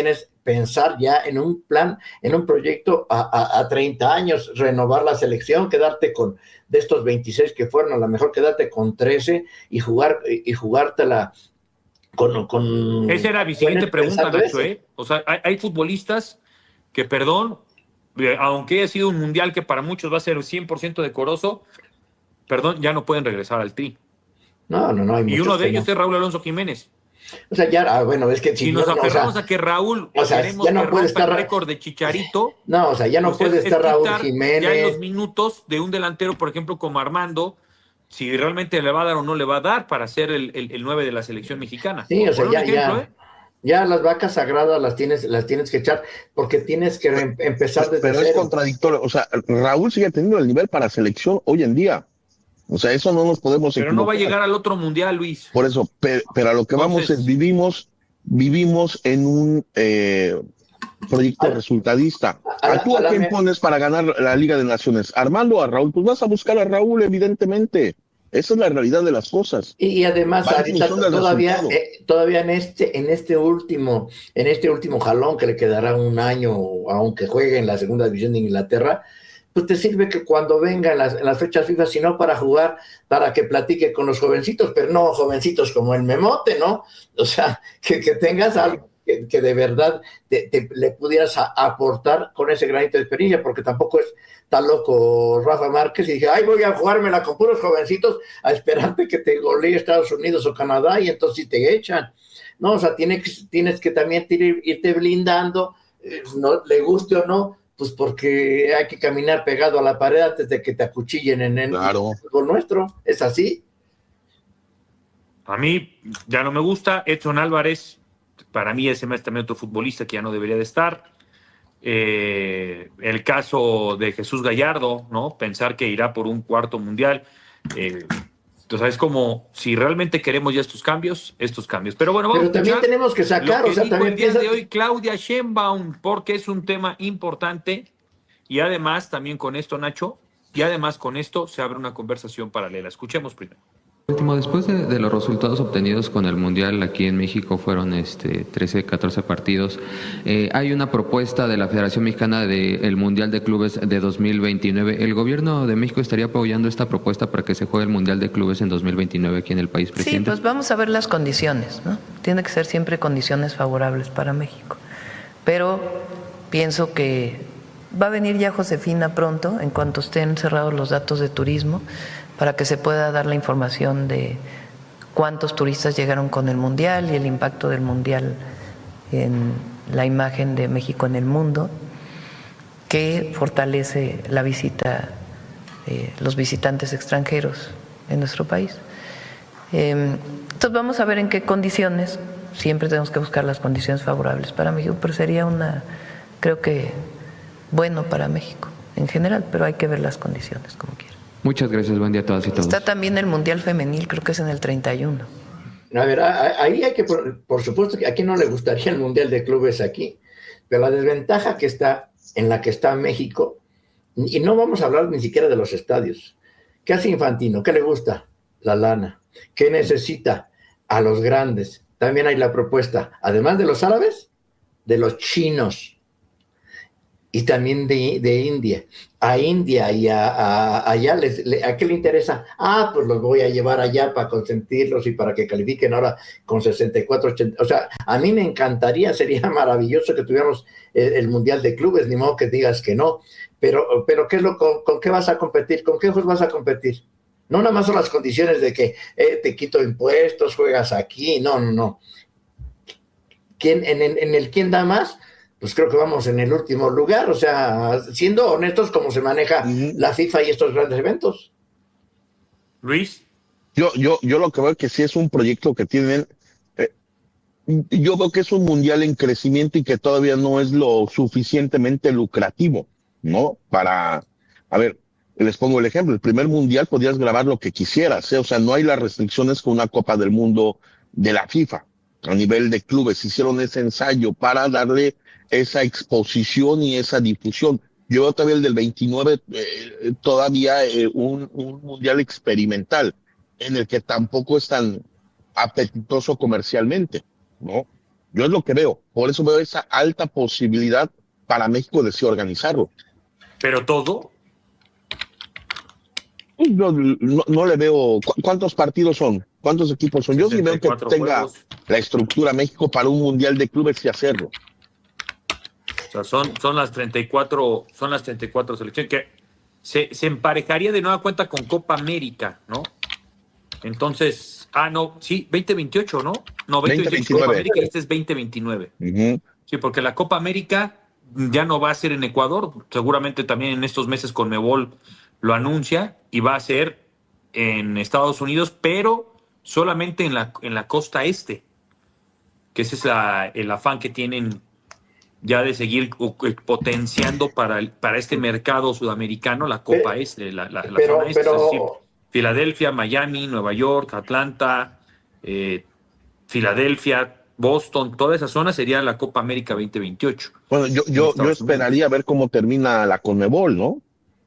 pensar ya en un plan, en un proyecto a, a, a treinta años, renovar la selección, quedarte con, de estos veintiséis que fueron, a lo mejor quedarte con trece y jugar, y jugártela con... con Esa era mi siguiente pregunta, Nacho, ¿eh? O sea, hay, hay futbolistas que, perdón, aunque haya sido un mundial que para muchos va a ser cien por ciento decoroso, perdón, ya no pueden regresar al Tri. No, no, no. Hay y uno de ellos no. es Raúl Alonso Jiménez. O sea, ya, ah, bueno, es que si, si nos aferramos no, o sea, a que Raúl, o sea, queremos ya no que puede rompa estar el récord de Chicharito. No, o sea, ya no pues puede es, estar es Raúl Jiménez. Ya en los minutos de un delantero, por ejemplo, como Armando, si realmente le va a dar o no le va a dar para ser el, el, el nueve de la selección mexicana. Sí, o sea, ya, ejemplo, ya. ¿eh? Ya las vacas sagradas las tienes, las tienes que echar porque tienes que em- empezar desde Pero cero. es contradictorio. O sea, Raúl sigue teniendo el nivel para selección hoy en día. O sea, eso no nos podemos Pero equivocar. no va a llegar al otro mundial, Luis. Por eso, pero, pero a lo que Entonces, vamos es, vivimos, vivimos en un eh, proyecto a, resultadista. A, a, ¿Tú a, a quién me... pones para ganar la Liga de Naciones? ¿Armando o a Raúl? Pues vas a buscar a Raúl, evidentemente. Esa es la realidad de las cosas. Y, y además, ahorita todavía, eh, todavía en este, en este último, en este último jalón que le quedará un año, aunque juegue en la segunda división de Inglaterra, pues te sirve que cuando venga en las, en las fechas FIFA, si no para jugar, para que platique con los jovencitos, pero no jovencitos como el Memote, ¿no? O sea, que, que tengas algo que, que de verdad te, te, le pudieras a, aportar con ese granito de experiencia, porque tampoco es tan loco Rafa Márquez y dije, ay, voy a jugármela con puros jovencitos a esperarte que te golee Estados Unidos o Canadá y entonces te echan. No, o sea, tienes, tienes que también irte blindando, eh, no, le guste o no, pues porque hay que caminar pegado a la pared antes de que te acuchillen en el claro. fútbol nuestro, ¿es así? A mí ya no me gusta. Edson Álvarez, para mí ese es también otro futbolista que ya no debería de estar. Eh, el caso de Jesús Gallardo, ¿no? Pensar que irá por un cuarto mundial. Eh, entonces es como, si realmente queremos ya estos cambios, estos cambios. Pero bueno, vamos Pero también a tenemos que sacar, lo que o sea, dijo también el día piensa... de hoy Claudia Sheinbaum, porque es un tema importante y además también con esto, Nacho, y además con esto se abre una conversación paralela. Escuchemos primero. Último, después de, de los resultados obtenidos con el Mundial aquí en México, fueron este, trece, catorce partidos, eh, hay una propuesta de la Federación Mexicana del Mundial de Clubes de dos mil veintinueve. ¿El gobierno de México estaría apoyando esta propuesta para que se juegue el Mundial de Clubes en dos mil veintinueve aquí en el país, presidente? Sí, pues vamos a ver las condiciones, ¿no? Tiene que ser siempre condiciones favorables para México. Pero pienso que va a venir ya Josefina pronto, en cuanto estén cerrados los datos de turismo, para que se pueda dar la información de cuántos turistas llegaron con el Mundial y el impacto del Mundial en la imagen de México en el mundo, que fortalece la visita, eh, los visitantes extranjeros en nuestro país. Eh, entonces vamos a ver en qué condiciones, siempre tenemos que buscar las condiciones favorables para México, pero sería una, creo que, bueno para México en general, pero hay que ver las condiciones como quiera. Muchas gracias, buen día a todas y todos. Está también el Mundial Femenil, creo que es en el treinta y uno. A ver, ahí hay que, por, por supuesto que a quién no le gustaría el Mundial de Clubes aquí, pero la desventaja que está, en la que está México, y no vamos a hablar ni siquiera de los estadios. ¿Qué hace Infantino? ¿Qué le gusta? La lana. ¿Qué necesita? A los grandes. También hay la propuesta, además de los árabes, de los chinos. Y también de, de India. A India y a, a allá, les, le, ¿a qué le interesa? Ah, pues los voy a llevar allá para consentirlos y para que califiquen ahora con sesenta y cuatro, ochenta. O sea, a mí me encantaría, sería maravilloso que tuviéramos el, el Mundial de Clubes, ni modo que digas que no. Pero, pero ¿qué es lo, con, ¿con qué vas a competir? ¿Con qué juegos vas a competir? No nada más son las condiciones de que eh, te quito impuestos, juegas aquí. No, no, no. ¿Quién, en, en, en el quién da más? Pues creo que vamos en el último lugar, o sea, siendo honestos como se maneja uh-huh. la FIFA y estos grandes eventos. Luis. Yo, yo, yo lo que veo es que sí es un proyecto que tienen, eh, yo veo que es un mundial en crecimiento y que todavía no es lo suficientemente lucrativo, ¿no? Para, a ver, les pongo el ejemplo, el primer mundial podías grabar lo que quisieras, ¿eh? O sea, no hay las restricciones con una Copa del Mundo de la FIFA. A nivel de clubes hicieron ese ensayo para darle esa exposición y esa difusión. Yo veo todavía el del veintinueve, eh, todavía eh, un, un mundial experimental, en el que tampoco es tan apetitoso comercialmente, ¿no? Yo es lo que veo. Por eso veo esa alta posibilidad para México de sí organizarlo. ¿Pero todo? Yo no, no le veo. ¿cu- ¿Cuántos partidos son? ¿Cuántos equipos son? Yo sí veo que sesenta y cuatro tenga juegos. la estructura México para un mundial de clubes y hacerlo. O sea, son, son las treinta y cuatro, son las treinta y cuatro selecciones que se, se emparejaría de nueva cuenta con Copa América, ¿no? Entonces, ah, no, sí, veinte veintiocho, ¿no? No, veinte veintiocho Copa América y este es veinte veintinueve. Uh-huh. Sí, porque la Copa América ya no va a ser en Ecuador, seguramente también en estos meses Conmebol lo anuncia y va a ser en Estados Unidos, pero solamente en la, en la costa este, que ese es la, el afán que tienen ya de seguir potenciando para, el, para este mercado sudamericano la Copa pero, Este, la, la, la pero, zona Este. Pero... Es decir, Filadelfia, Miami, Nueva York, Atlanta, eh, Filadelfia, Boston, toda esa zona sería la Copa América veinte veintiocho. Bueno, yo, yo, yo esperaría ver cómo termina la Conmebol, ¿no?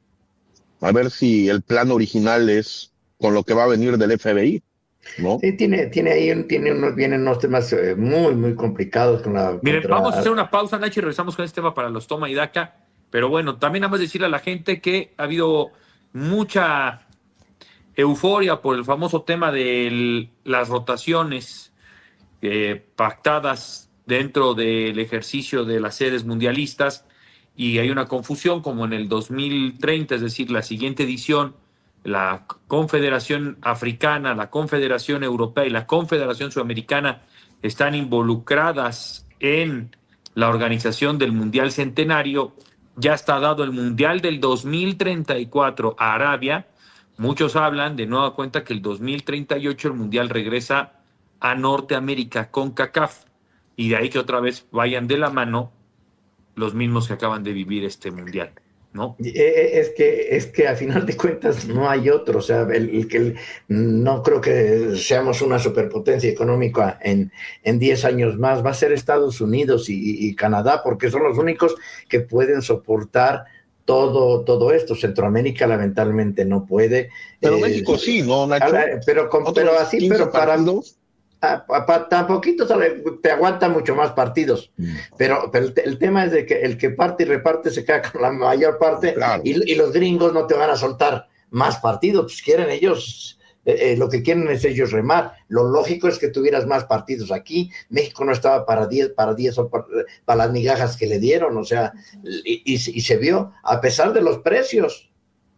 A ver si el plan original es con lo que va a venir del F B I, ¿no? Sí, tiene, tiene ahí un, tiene unos, vienen unos temas eh, muy, muy complicados con la. Miren, contra... vamos a hacer una pausa, Nacho, y regresamos con este tema para los toma y daca. Pero bueno, también nada más decirle a la gente que ha habido mucha euforia por el famoso tema de las rotaciones eh, pactadas dentro del ejercicio de las sedes mundialistas, y hay una confusión como en el dos mil treinta, es decir, la siguiente edición, la Confederación Africana, la Confederación Europea y la Confederación Sudamericana están involucradas en la organización del Mundial Centenario. Ya está dado el Mundial del dos mil treinta y cuatro a Arabia. Muchos hablan de nueva cuenta que el dos mil treinta y ocho el Mundial regresa a Norteamérica con CONCACAF, y de ahí que otra vez vayan de la mano los mismos que acaban de vivir este Mundial, ¿no? Es que, es que a final de cuentas no hay otro, o sea, el, el, el, no creo que seamos una superpotencia económica en, en diez años más, va a ser Estados Unidos y, y Canadá, porque son los únicos que pueden soportar todo, todo esto. Centroamérica lamentablemente no puede. Pero eh, México sí, ¿no, Nacho? Pero, con, pero así, pero para... A, a, a, tan poquito te aguanta mucho más partidos, mm. pero, pero el, el tema es de que el que parte y reparte se queda con la mayor parte, claro. y, y los gringos no te van a soltar más partidos, pues quieren ellos, eh, eh, lo que quieren es ellos remar. Lo lógico es que tuvieras más partidos aquí. México no estaba para diez, para diez o para, para las migajas que le dieron, o sea, y, y, y se vio, a pesar de los precios.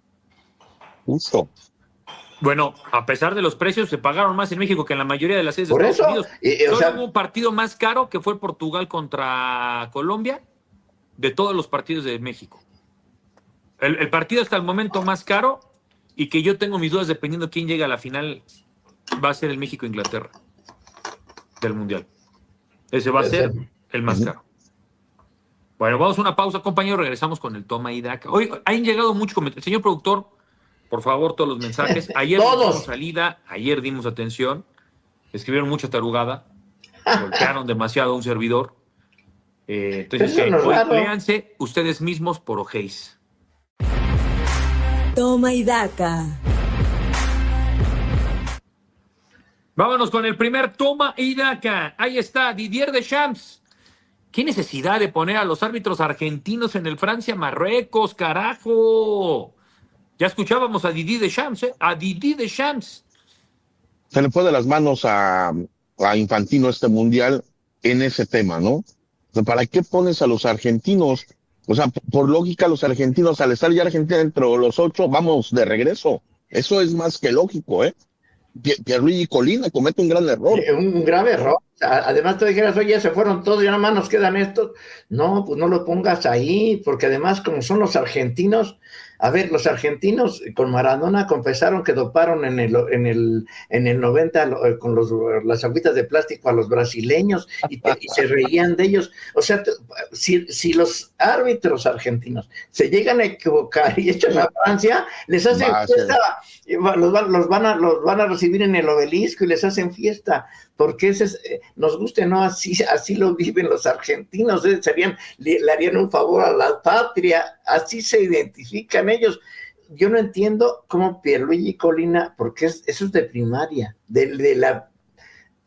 Justo. Bueno, a pesar de los precios, se pagaron más en México que en la mayoría de las sedes de Por Estados eso, Unidos. y, y, Solo sea, hubo un partido más caro, que fue Portugal contra Colombia, de todos los partidos de México. El, el partido hasta el momento más caro, y que yo tengo mis dudas dependiendo de quién llega a la final, va a ser el México-Inglaterra del Mundial. Ese va a ser el más caro. Bueno, vamos a una pausa, compañeros. Regresamos con el toma y daca. Hoy han llegado muchos comentarios. Señor productor, por favor, todos los mensajes. Ayer dimos salida, ayer dimos atención, escribieron mucha tarugada, golpearon demasiado a un servidor. Eh, entonces, eh, hoy léanse ustedes mismos por ojéis. Toma y daca. Vámonos con el primer toma y daca. Ahí está, Didier Deschamps. ¿Qué necesidad de poner a los árbitros argentinos en el Francia-Marruecos, carajo? Ya escuchábamos a Didier Deschamps, ¿eh? A Didier Deschamps. Se le fue de las manos a, a Infantino este mundial en ese tema, ¿no? O sea, ¿para qué pones a los argentinos? O sea, por, por lógica, los argentinos, al estar ya Argentina dentro de los ocho, vamos de regreso. Eso es más que lógico, ¿eh? Pierluigi Colina comete un gran error. Un grave error. Además, tú dijeras, oye, se fueron todos, ya nada más nos quedan estos. No, pues no lo pongas ahí, porque además, como son los argentinos, a ver, los argentinos con Maradona confesaron que doparon en el, en el, en el noventa con los, las agüitas de plástico a los brasileños y, te, y se reían de ellos. O sea, si, si los árbitros argentinos se llegan a equivocar y echan a Francia, les hacen fiesta, los van, los, van a, los van a recibir en el obelisco y les hacen fiesta, porque ese es, nos guste, ¿no? Así, así lo viven los argentinos, ¿eh? Serían, le, le harían un favor a la patria, así se identifican ellos. Yo no entiendo cómo Pierluigi Colina, porque es, eso es de primaria, de, de la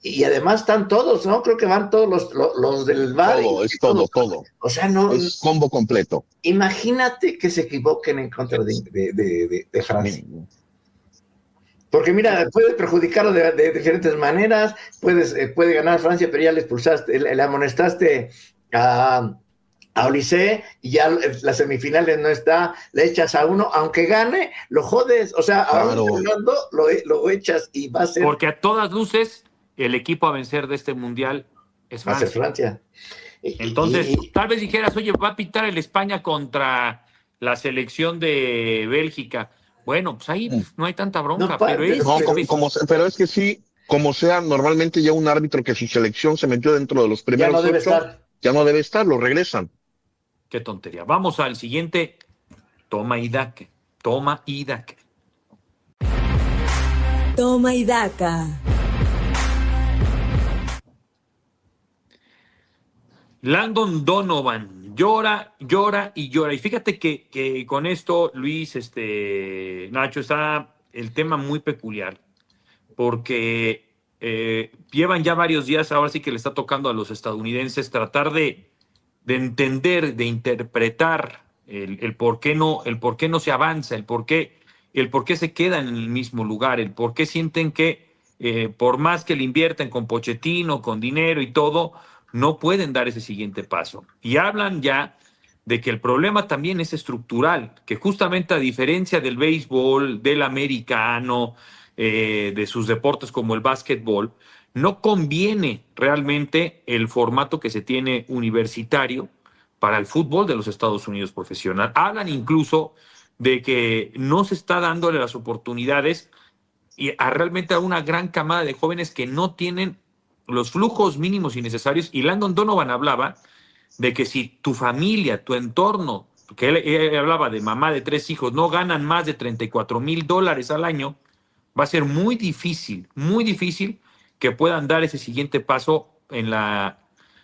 y además están todos, ¿no? Creo que van todos los, los, los del bar. Todo, es todo, todo. O sea, no. Es combo completo. Imagínate que se equivoquen en contra de, de, de, de, de Francia. Porque mira, puede perjudicarlo de, de diferentes maneras, puedes, eh, puede ganar Francia, pero ya le expulsaste, le, le amonestaste a, a Olise y ya las semifinales no está, le echas a uno, aunque gane, lo jodes, o sea, Claro. aún ganando, lo, lo echas y va a ser... Porque a todas luces, el equipo a vencer de este mundial es Va a Francia. ser Francia. Entonces, Y- y- tal vez dijeras, oye, va a pitar el España contra la selección de Bélgica. Bueno, pues ahí pues, no hay tanta bronca, No, pa- pero es No, que, como, como se- pero es que sí, como sea, normalmente ya un árbitro que su selección se metió dentro de los ya primeros no debe ocho, estar. ya no debe estar, lo regresan. qué tontería. Vamos al siguiente. Toma y daque. Toma y daque. Toma y daca. Landon Donovan llora, llora y llora. Y fíjate que, que con esto, Luis, este, Nacho, está el tema muy peculiar. Porque eh, llevan ya varios días, ahora sí que le está tocando a los estadounidenses tratar de, de entender, de interpretar el, el por qué no, el por qué no se avanza, el por qué, el por qué se quedan en el mismo lugar, el por qué sienten que eh, por más que le inviertan con Pochettino, con dinero y todo, no pueden dar ese siguiente paso. Y hablan ya de que el problema también es estructural, que justamente a diferencia del béisbol, del americano, eh, de sus deportes como el básquetbol, no conviene realmente el formato que se tiene universitario para el fútbol de los Estados Unidos profesional. Hablan incluso de que no se está dándole las oportunidades y a realmente a una gran camada de jóvenes que no tienen los flujos mínimos y necesarios. Y Landon Donovan hablaba de que si tu familia, tu entorno, que él, él hablaba de mamá de tres hijos, no ganan más de treinta y cuatro mil dólares al año, va a ser muy difícil, muy difícil que puedan dar ese siguiente paso en las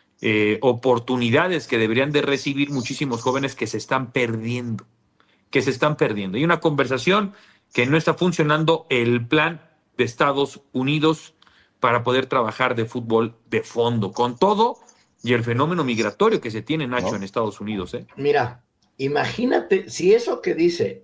eh, oportunidades que deberían de recibir muchísimos jóvenes que se están perdiendo, que se están perdiendo. Y una conversación que no está funcionando el plan de Estados Unidos para poder trabajar de fútbol de fondo, con todo y el fenómeno migratorio que se tiene, Nacho, ¿No? en Estados Unidos. ¿eh? Mira, imagínate, si eso que dice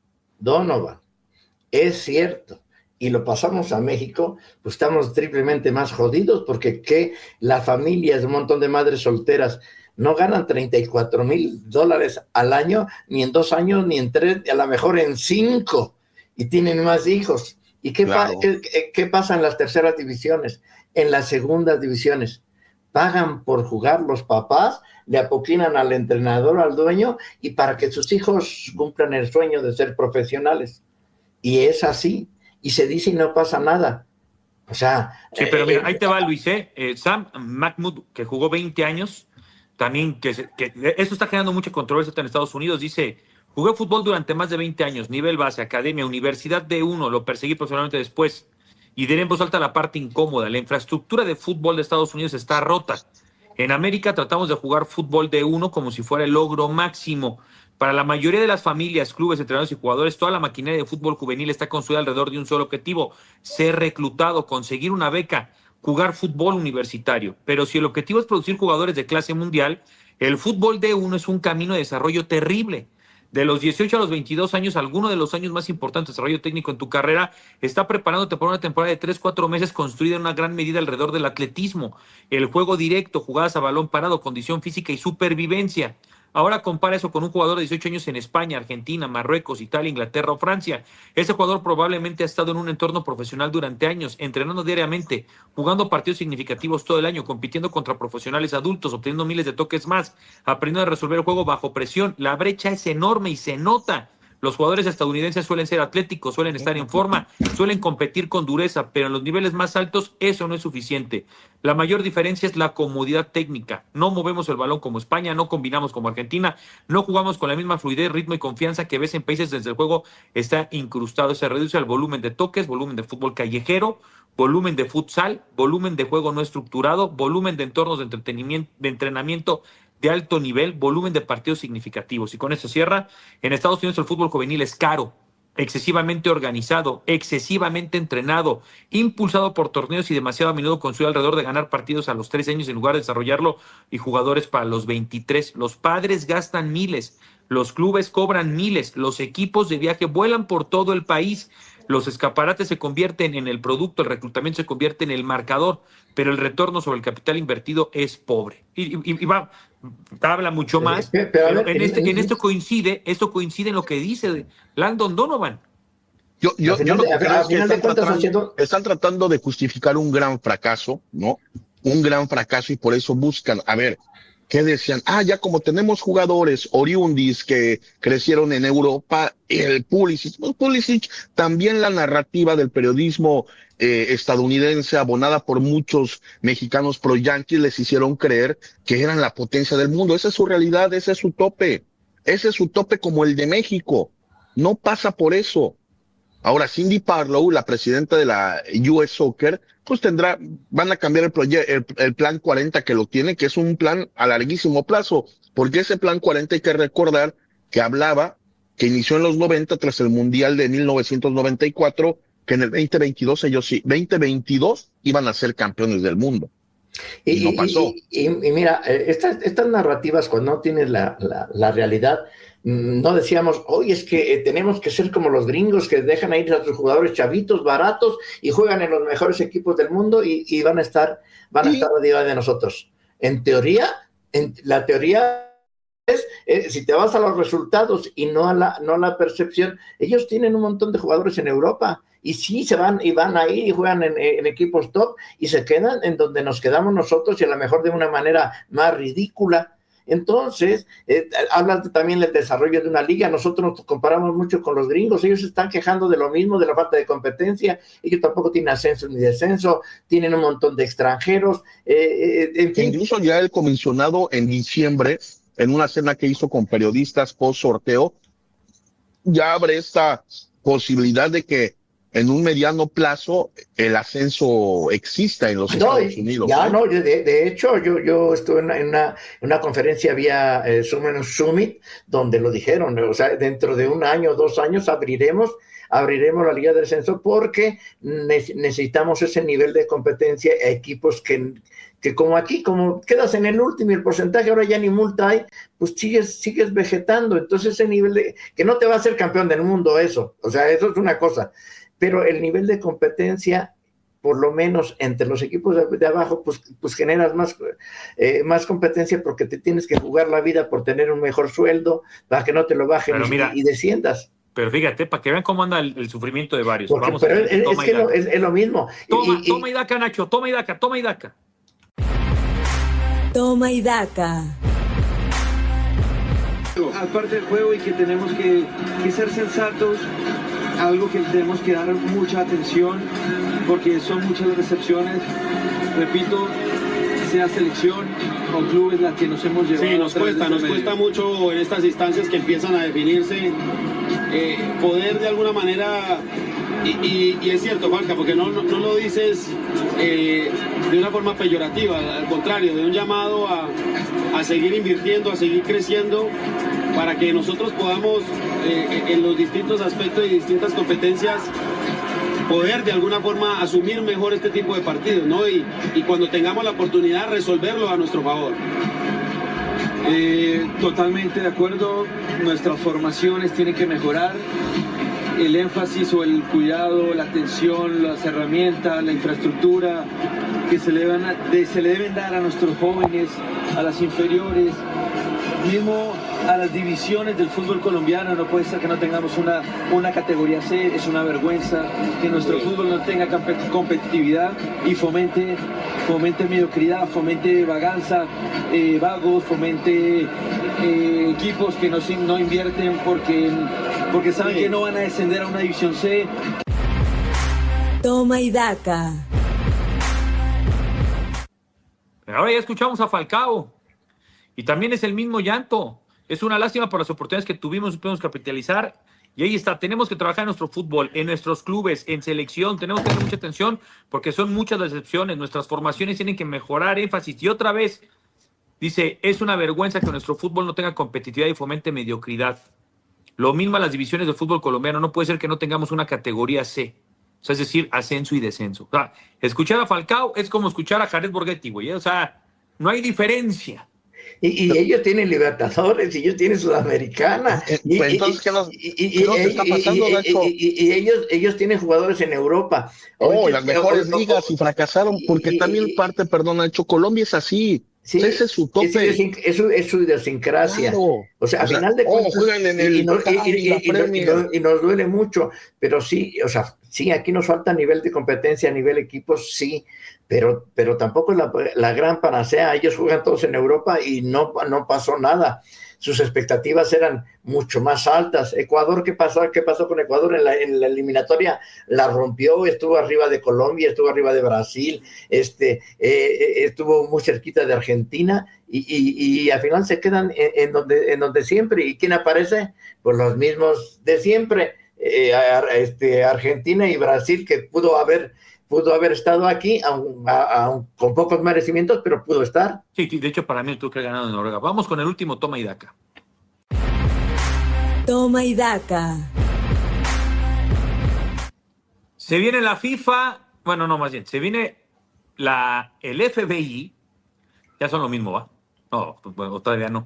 Donovan es cierto y lo pasamos a México, pues estamos triplemente más jodidos porque que las familias, un montón de madres solteras, no ganan treinta y cuatro mil dólares al año, ni en dos años, ni en tres, a lo mejor en cinco, y tienen más hijos. ¿Y qué, Claro. pa qué, qué, qué pasa en las terceras divisiones? En las segundas divisiones. Pagan por jugar los papás, le apoquinan al entrenador, al dueño, y para que sus hijos cumplan el sueño de ser profesionales. Y es así, y se dice y no pasa nada. O sea... Sí, pero eh, mira, ahí te va Luis, ¿eh? Eh, Sam Mahmoud, que jugó veinte años, también que, se- que eso está generando mucha controversia en Estados Unidos, dice, jugué fútbol durante más de veinte años, nivel base, academia, universidad D uno, lo perseguí profesionalmente después, y diré en voz alta la parte incómoda, la infraestructura de fútbol de Estados Unidos está rota. En América tratamos de jugar fútbol D uno como si fuera el logro máximo. Para la mayoría de las familias, clubes, entrenadores y jugadores, toda la maquinaria de fútbol juvenil está construida alrededor de un solo objetivo, ser reclutado, conseguir una beca, jugar fútbol universitario. Pero si el objetivo es producir jugadores de clase mundial, el fútbol D uno es un camino de desarrollo terrible. De los dieciocho a los veintidós años, alguno de los años más importantes de desarrollo técnico en tu carrera está preparándote para una temporada de tres, cuatro meses construida en una gran medida alrededor del atletismo, el juego directo, jugadas a balón parado, condición física y supervivencia. Ahora compara eso con un jugador de dieciocho años en España, Argentina, Marruecos, Italia, Inglaterra o Francia. Ese jugador probablemente ha estado en un entorno profesional durante años, entrenando diariamente, jugando partidos significativos todo el año, compitiendo contra profesionales adultos, obteniendo miles de toques más, aprendiendo a resolver el juego bajo presión. La brecha es enorme y se nota. Los jugadores estadounidenses suelen ser atléticos, suelen estar en forma, suelen competir con dureza, pero en los niveles más altos eso no es suficiente. La mayor diferencia es la comodidad técnica. No movemos el balón como España, no combinamos como Argentina, no jugamos con la misma fluidez, ritmo y confianza que ves en países donde el juego está incrustado. Se reduce el volumen de toques, volumen de fútbol callejero, volumen de futsal, volumen de juego no estructurado, volumen de entornos de entretenimiento, de entrenamiento de alto nivel, volumen de partidos significativos. Y con eso cierra. En Estados Unidos el fútbol juvenil es caro, excesivamente organizado, excesivamente entrenado, impulsado por torneos y demasiado a menudo con su alrededor de ganar partidos a los trece años en lugar de desarrollarlo y jugadores para los veintitrés. Los padres gastan miles, los clubes cobran miles, los equipos de viaje vuelan por todo el país, los escaparates se convierten en el producto, el reclutamiento se convierte en el marcador, pero el retorno sobre el capital invertido es pobre. Y, y, y va, habla mucho más, pero, pero, pero ver, en, este, en esto coincide, esto coincide en lo que dice Landon Donovan. Yo, yo, yo lo que creo es que están tratando, haciendo... están tratando de justificar un gran fracaso, ¿no? Un gran fracaso y por eso buscan, a ver, ¿qué decían? Ah, ya como tenemos jugadores oriundis que crecieron en Europa, el Pulisic, pues Pulisic, también la narrativa del periodismo eh, estadounidense abonada por muchos mexicanos pro yanquis les hicieron creer que eran la potencia del mundo. Esa es su realidad, ese es su tope. Ese es su tope como el de México. No pasa por eso. Ahora, Cindy Parlow, la presidenta de la U S Soccer, pues tendrá, van a cambiar el, proye- el, el plan cuarenta que lo tiene, que es un plan a larguísimo plazo, porque ese plan cuarenta hay que recordar que hablaba, que inició en los noventa tras el Mundial de mil novecientos noventa y cuatro, que en el veinte veintidós ellos sí, veinte veintidós iban a ser campeones del mundo. Y, y no pasó. Y, y, y mira, estas, estas narrativas cuando no tienes la, la, la realidad, no decíamos, oye, es que eh, tenemos que ser como los gringos que dejan a ir a sus jugadores chavitos, baratos, y juegan en los mejores equipos del mundo y, y van a estar, van a ¿Sí? estar arriba de nosotros. En teoría, en, la teoría es, eh, si te vas a los resultados y no a la, no a la percepción, ellos tienen un montón de jugadores en Europa, y sí se van y van ahí y juegan en, en equipos top, y se quedan en donde nos quedamos nosotros, y a lo mejor de una manera más ridícula. Entonces, eh, hablas también del desarrollo de una liga. Nosotros nos comparamos mucho con los gringos, ellos se están quejando de lo mismo, de la falta de competencia, ellos tampoco tienen ascenso ni descenso, tienen un montón de extranjeros. Eh, eh, en fin. Incluso ya el comisionado en diciembre, en una cena que hizo con periodistas post sorteo, ya abre esta posibilidad de que en un mediano plazo el ascenso exista en los no, Estados Unidos. Ya no, de, de hecho yo, yo estuve en una, en una, en una conferencia vía eh, Summit, Summit, donde lo dijeron, o sea, dentro de un año, dos años abriremos, abriremos la Liga del Ascenso porque ne- necesitamos ese nivel de competencia, equipos que, que como aquí, como quedas en el último y el porcentaje ahora ya ni multa hay, pues sigues, sigues vegetando, entonces ese nivel de, que no te va a hacer campeón del mundo eso, o sea, eso es una cosa. Pero el nivel de competencia, por lo menos entre los equipos de, de abajo, pues, pues generas más, eh, más competencia porque te tienes que jugar la vida por tener un mejor sueldo, para que no te lo bajen y, mira, y desciendas. Pero fíjate, para que vean cómo anda el, el sufrimiento de varios. Porque, Vamos pero a ver, es, es que lo, es, es lo mismo. Toma, y, y, toma y daca, Nacho, toma y daca, toma y daca. Toma y daca. Aparte del juego y que tenemos que, que ser sensatos, algo que tenemos que dar mucha atención porque son muchas las decepciones, repito, sea selección o clubes las que nos hemos llevado. Sí, nos cuesta, nos medio. cuesta mucho en estas instancias que empiezan a definirse, eh, poder de alguna manera, y, y, y es cierto, Juanca, porque no, no, no lo dices eh, de una forma peyorativa, al contrario, de un llamado a, a seguir invirtiendo, a seguir creciendo, para que nosotros podamos eh, en los distintos aspectos y distintas competencias poder de alguna forma asumir mejor este tipo de partidos, ¿no? Y, y cuando tengamos la oportunidad resolverlo a nuestro favor. Eh, totalmente de acuerdo, nuestras formaciones tienen que mejorar, el énfasis o el cuidado, la atención, las herramientas, la infraestructura que se le, van a, de, se le deben dar a nuestros jóvenes, a las inferiores, mismo a las divisiones del fútbol colombiano. No puede ser que no tengamos una, una categoría C, es una vergüenza que nuestro sí. fútbol no tenga competitividad y fomente, fomente mediocridad, fomente vaganza, eh, vagos, fomente eh, equipos que no, no invierten porque, porque saben sí. que no van a descender a una división C. Toma y daca. Ahora ya escuchamos a Falcao y también es el mismo llanto. Es una lástima por las oportunidades que tuvimos y pudimos capitalizar. Y ahí está, tenemos que trabajar en nuestro fútbol, en nuestros clubes, en selección. Tenemos que tener mucha atención porque son muchas las excepciones. Nuestras formaciones tienen que mejorar énfasis. Y otra vez, dice, es una vergüenza que nuestro fútbol no tenga competitividad y fomente mediocridad. Lo mismo a las divisiones del fútbol colombiano. No puede ser que no tengamos una categoría C. O sea, es decir, ascenso y descenso. O sea, escuchar a Falcao es como escuchar a Jared Borghetti, güey. O sea, no hay diferencia. Y, y ellos tienen Libertadores, y ellos tienen Sudamericana. Y, pues entonces, ¿qué nos, y, ¿qué nos y, está pasando, y, Nacho? Y, y, y ellos, ellos tienen jugadores en Europa. Oh, ellos, las mejores pero, ligas no, y fracasaron, porque y, también y, parte, perdón, Nacho, Colombia es así. Sí, ese es su tope. Es, es, su, es su idiosincrasia. Claro. O sea, a o sea, final de cuentas. Oh, en el y, no, y, y, y, no, y, no, y nos duele mucho, pero sí, o sea, sí, aquí nos falta a nivel de competencia, a nivel equipos, sí, pero, pero tampoco es la, la gran panacea. Ellos juegan todos en Europa y no, no pasó nada. Sus expectativas eran mucho más altas. Ecuador, ¿qué pasó? ¿Qué pasó con Ecuador en la, en la eliminatoria? La rompió, estuvo arriba de Colombia, estuvo arriba de Brasil, este, eh, estuvo muy cerquita de Argentina y, y, y al final se quedan en, en, donde, en donde siempre. ¿Y quién aparece? Pues los mismos de siempre. Eh, este, Argentina y Brasil, que pudo haber pudo haber estado aquí aun, a, a, con pocos merecimientos, pero pudo estar. Sí, de hecho para mí el Tuca ha ganado en Noruega. Vamos con el último toma y daca. Toma y daca. Se viene la FIFA, bueno, no, más bien, se viene la, el F B I, ya son lo mismo, ¿va? No, bueno, todavía no.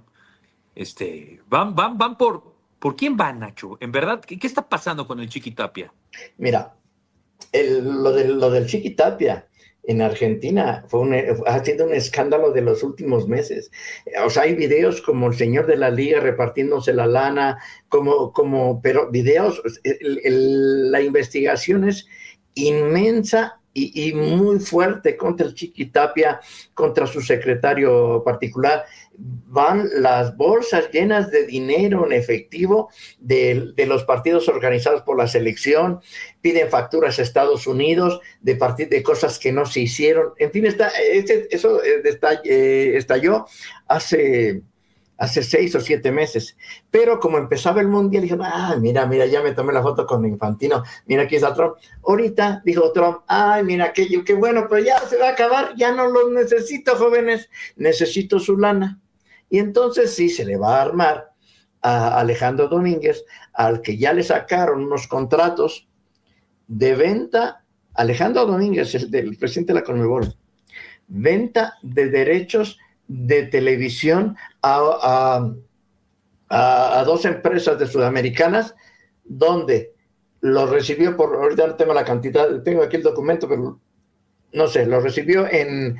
Este, van, van, van por, ¿por quién van, Nacho? En verdad, ¿qué, qué está pasando con el Chiqui Tapia? Mira, El, lo, de, lo del Chiqui Tapia en Argentina fue un, ha sido un escándalo de los últimos meses. O sea, hay videos como el señor de la liga repartiéndose la lana, como, como pero videos, el, el, la investigación es inmensa y, y muy fuerte contra el Chiqui Tapia, contra su secretario particular. Van las bolsas llenas de dinero en efectivo de, de los partidos organizados por la selección, piden facturas a Estados Unidos de, part- de cosas que no se hicieron. En fin, está, este, eso está, eh, estalló hace, hace seis o siete meses. Pero como empezaba el Mundial, dijeron, ah, mira, mira, ya me tomé la foto con Infantino, mira, aquí está Trump. Ahorita dijo Trump, ay, mira, aquello, qué bueno, pero ya se va a acabar, ya no los necesito, jóvenes, necesito su lana. Y entonces sí se le va a armar a Alejandro Domínguez, al que ya le sacaron unos contratos de venta. Alejandro Domínguez, el, del, el presidente de la Conmebol, venta de derechos de televisión a, a, a, a dos empresas de sudamericanas, donde lo recibió por, ahorita no tengo la cantidad, tengo aquí el documento, pero no sé, lo recibió en,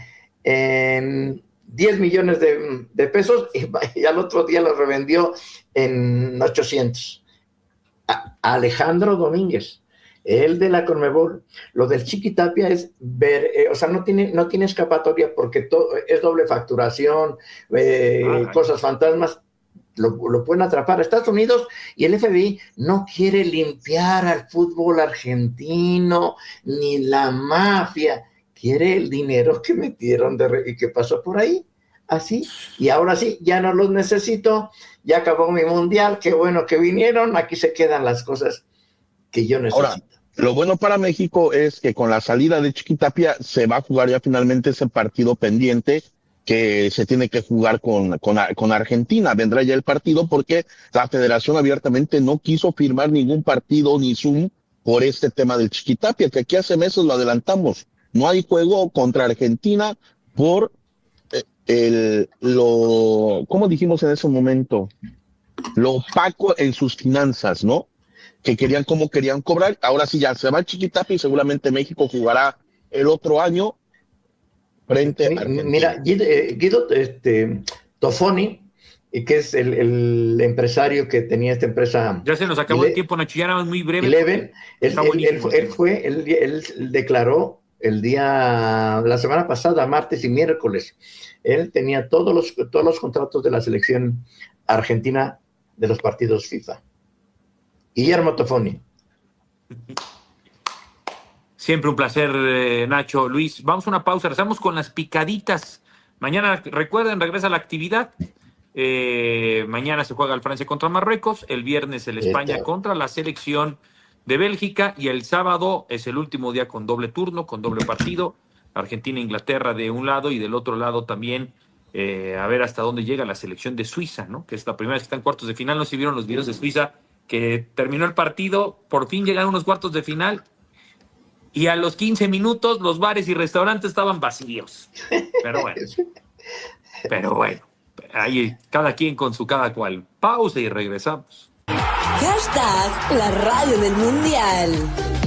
en diez millones de, de pesos y, y al otro día lo revendió en ochocientos. A, Alejandro Domínguez, el de la Conmebol. Lo del Chiqui Tapia es ver, eh, o sea, no tiene, no tiene escapatoria porque todo es doble facturación, eh, ah, cosas fantasmas. Lo, lo pueden atrapar a Estados Unidos y el F B I no quiere limpiar al fútbol argentino ni la mafia, quiere el dinero que metieron de re- y que pasó por ahí, así, y ahora sí, ya no los necesito, ya acabó mi mundial, qué bueno que vinieron, aquí se quedan las cosas que yo necesito. Ahora, lo bueno para México es que con la salida de Chiqui Tapia se va a jugar ya finalmente ese partido pendiente que se tiene que jugar con, con, con Argentina. Vendrá ya el partido porque la federación abiertamente no quiso firmar ningún partido ni Zoom por este tema del Chiqui Tapia, que aquí hace meses lo adelantamos. No hay juego contra Argentina por el, lo, ¿cómo dijimos en ese momento? Lo opaco en sus finanzas, ¿no? Que querían, cómo querían cobrar. Ahora sí ya se va el Chiqui Tapia y seguramente México jugará el otro año frente a Argentina. Mira, Guido, Guido este, Tofoni, que es el, el empresario que tenía esta empresa. Ya se nos acabó Le- el tiempo, Nacho, ya nada más muy breve. Eleven, él, él, él, él fue, él, él declaró el día, la semana pasada, martes y miércoles, él tenía todos los, todos los contratos de la selección argentina de los partidos FIFA. Guillermo Tofoni. Siempre un placer, eh, Nacho. Luis, vamos a una pausa, regresamos con las picaditas. Mañana, recuerden, regresa la actividad. Eh, mañana se juega el Francia contra Marruecos, el viernes el España Esta. contra la selección de Bélgica y el sábado es el último día con doble turno, con doble partido. Argentina e Inglaterra de un lado y del otro lado también eh, a ver hasta dónde llega la selección de Suiza, ¿no? Que es la primera vez que está en cuartos de final. No se vieron los videos de Suiza. que terminó el partido, por fin llegaron unos cuartos de final y a los quince minutos los bares y restaurantes estaban vacíos. Pero bueno, pero bueno, ahí cada quien con su cada cual. Pausa y regresamos. Hashtag la radio del mundial.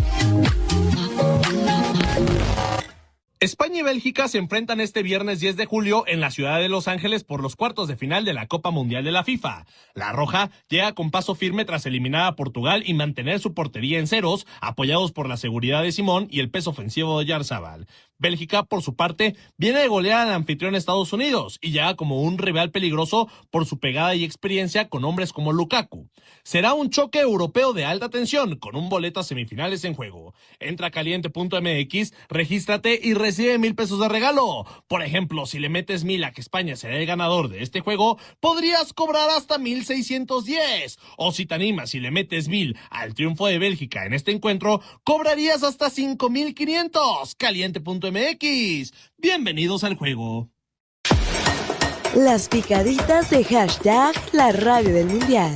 España y Bélgica se enfrentan este viernes diez de julio en la ciudad de Los Ángeles por los cuartos de final de la Copa Mundial de la FIFA. La Roja llega con paso firme tras eliminar a Portugal y mantener su portería en ceros, apoyados por la seguridad de Simón y el peso ofensivo de Oyarzabal. Bélgica, por su parte, viene de golear al anfitrión Estados Unidos y llega como un rival peligroso por su pegada y experiencia con hombres como Lukaku. Será un choque europeo de alta tensión con un boleto a semifinales en juego. Entra a caliente punto m x, regístrate y recibe mil pesos de regalo. Por ejemplo, si le metes mil a que España será el ganador de este juego, podrías cobrar hasta mil seiscientos diez. O si te animas y le metes mil al triunfo de Bélgica en este encuentro, cobrarías hasta cinco mil quinientos. caliente punto m x. Bienvenidos al juego. Las picaditas de hashtag la radio del mundial.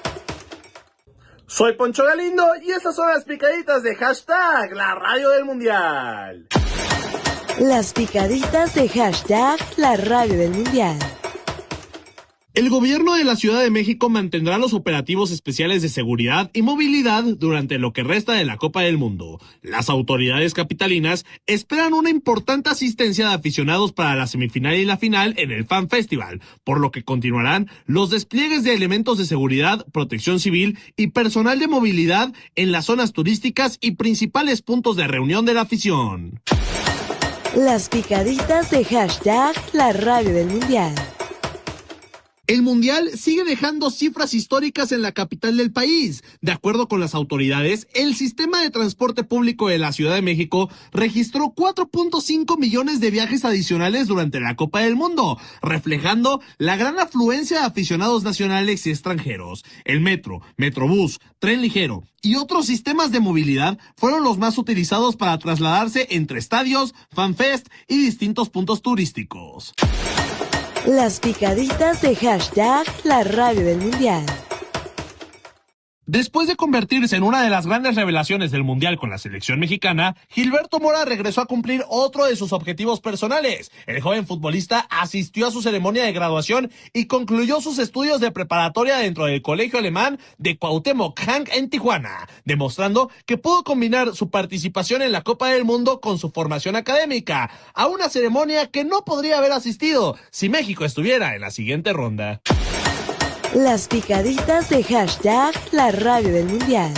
Soy Poncho Galindo y estas son las picaditas de hashtag la radio del mundial. Las picaditas de hashtag la radio del mundial. El gobierno de la Ciudad de México mantendrá los operativos especiales de seguridad y movilidad durante lo que resta de la Copa del Mundo. Las autoridades capitalinas esperan una importante asistencia de aficionados para la semifinal y la final en el Fan Festival, por lo que continuarán los despliegues de elementos de seguridad, protección civil y personal de movilidad en las zonas turísticas y principales puntos de reunión de la afición. Las picaditas de hashtag la radio del mundial. El Mundial sigue dejando cifras históricas en la capital del país. De acuerdo con las autoridades, el sistema de transporte público de la Ciudad de México registró cuatro punto cinco millones de viajes adicionales durante la Copa del Mundo, reflejando la gran afluencia de aficionados nacionales y extranjeros. El metro, metrobús, tren ligero y otros sistemas de movilidad fueron los más utilizados para trasladarse entre estadios, fanfest y distintos puntos turísticos. Las picaditas de hashtag la radio del mundial. Después de convertirse en una de las grandes revelaciones del Mundial con la selección mexicana, Gilberto Mora regresó a cumplir otro de sus objetivos personales. El joven futbolista asistió a su ceremonia de graduación y concluyó sus estudios de preparatoria dentro del colegio alemán de Cuauhtémoc Hank en Tijuana, demostrando que pudo combinar su participación en la Copa del Mundo con su formación académica, a una ceremonia que no podría haber asistido si México estuviera en la siguiente ronda. Las picaditas de hashtag la radio del mundial.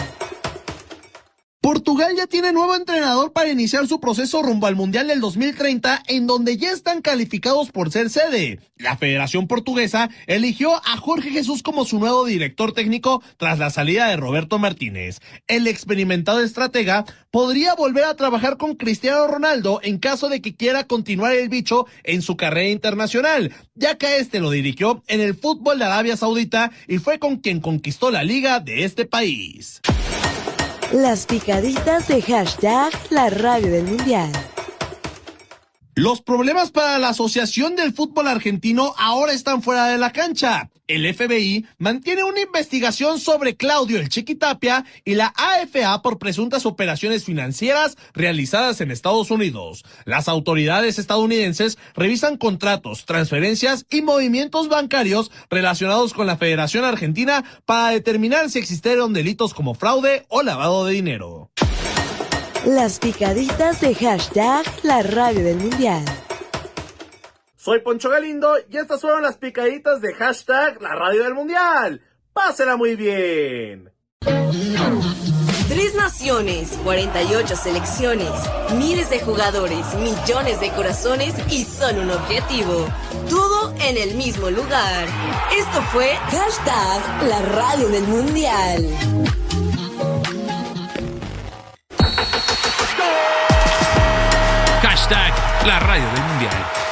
Portugal ya tiene nuevo entrenador para iniciar su proceso rumbo al Mundial del dos mil treinta, en donde ya están calificados por ser sede. La Federación Portuguesa eligió a Jorge Jesús como su nuevo director técnico tras la salida de Roberto Martínez. El experimentado estratega podría volver a trabajar con Cristiano Ronaldo en caso de que quiera continuar el bicho en su carrera internacional, ya que este lo dirigió en el fútbol de Arabia Saudita y fue con quien conquistó la liga de este país. Las picaditas de hashtag la radio del mundial. Los problemas para la Asociación del Fútbol Argentino ahora están fuera de la cancha. El F B I mantiene una investigación sobre Claudio El Chiqui Tapia y la A F A por presuntas operaciones financieras realizadas en Estados Unidos. Las autoridades estadounidenses revisan contratos, transferencias y movimientos bancarios relacionados con la Federación Argentina para determinar si existieron delitos como fraude o lavado de dinero. Las picaditas de hashtag la radio del mundial. Soy Poncho Galindo y estas fueron las picaditas de hashtag la radio del mundial. ¡Pásela muy bien! Tres naciones, cuarenta y ocho selecciones, miles de jugadores, millones de corazones y solo un objetivo. Todo en el mismo lugar. Esto fue hashtag la radio del mundial. Hashtag la radio del mundial.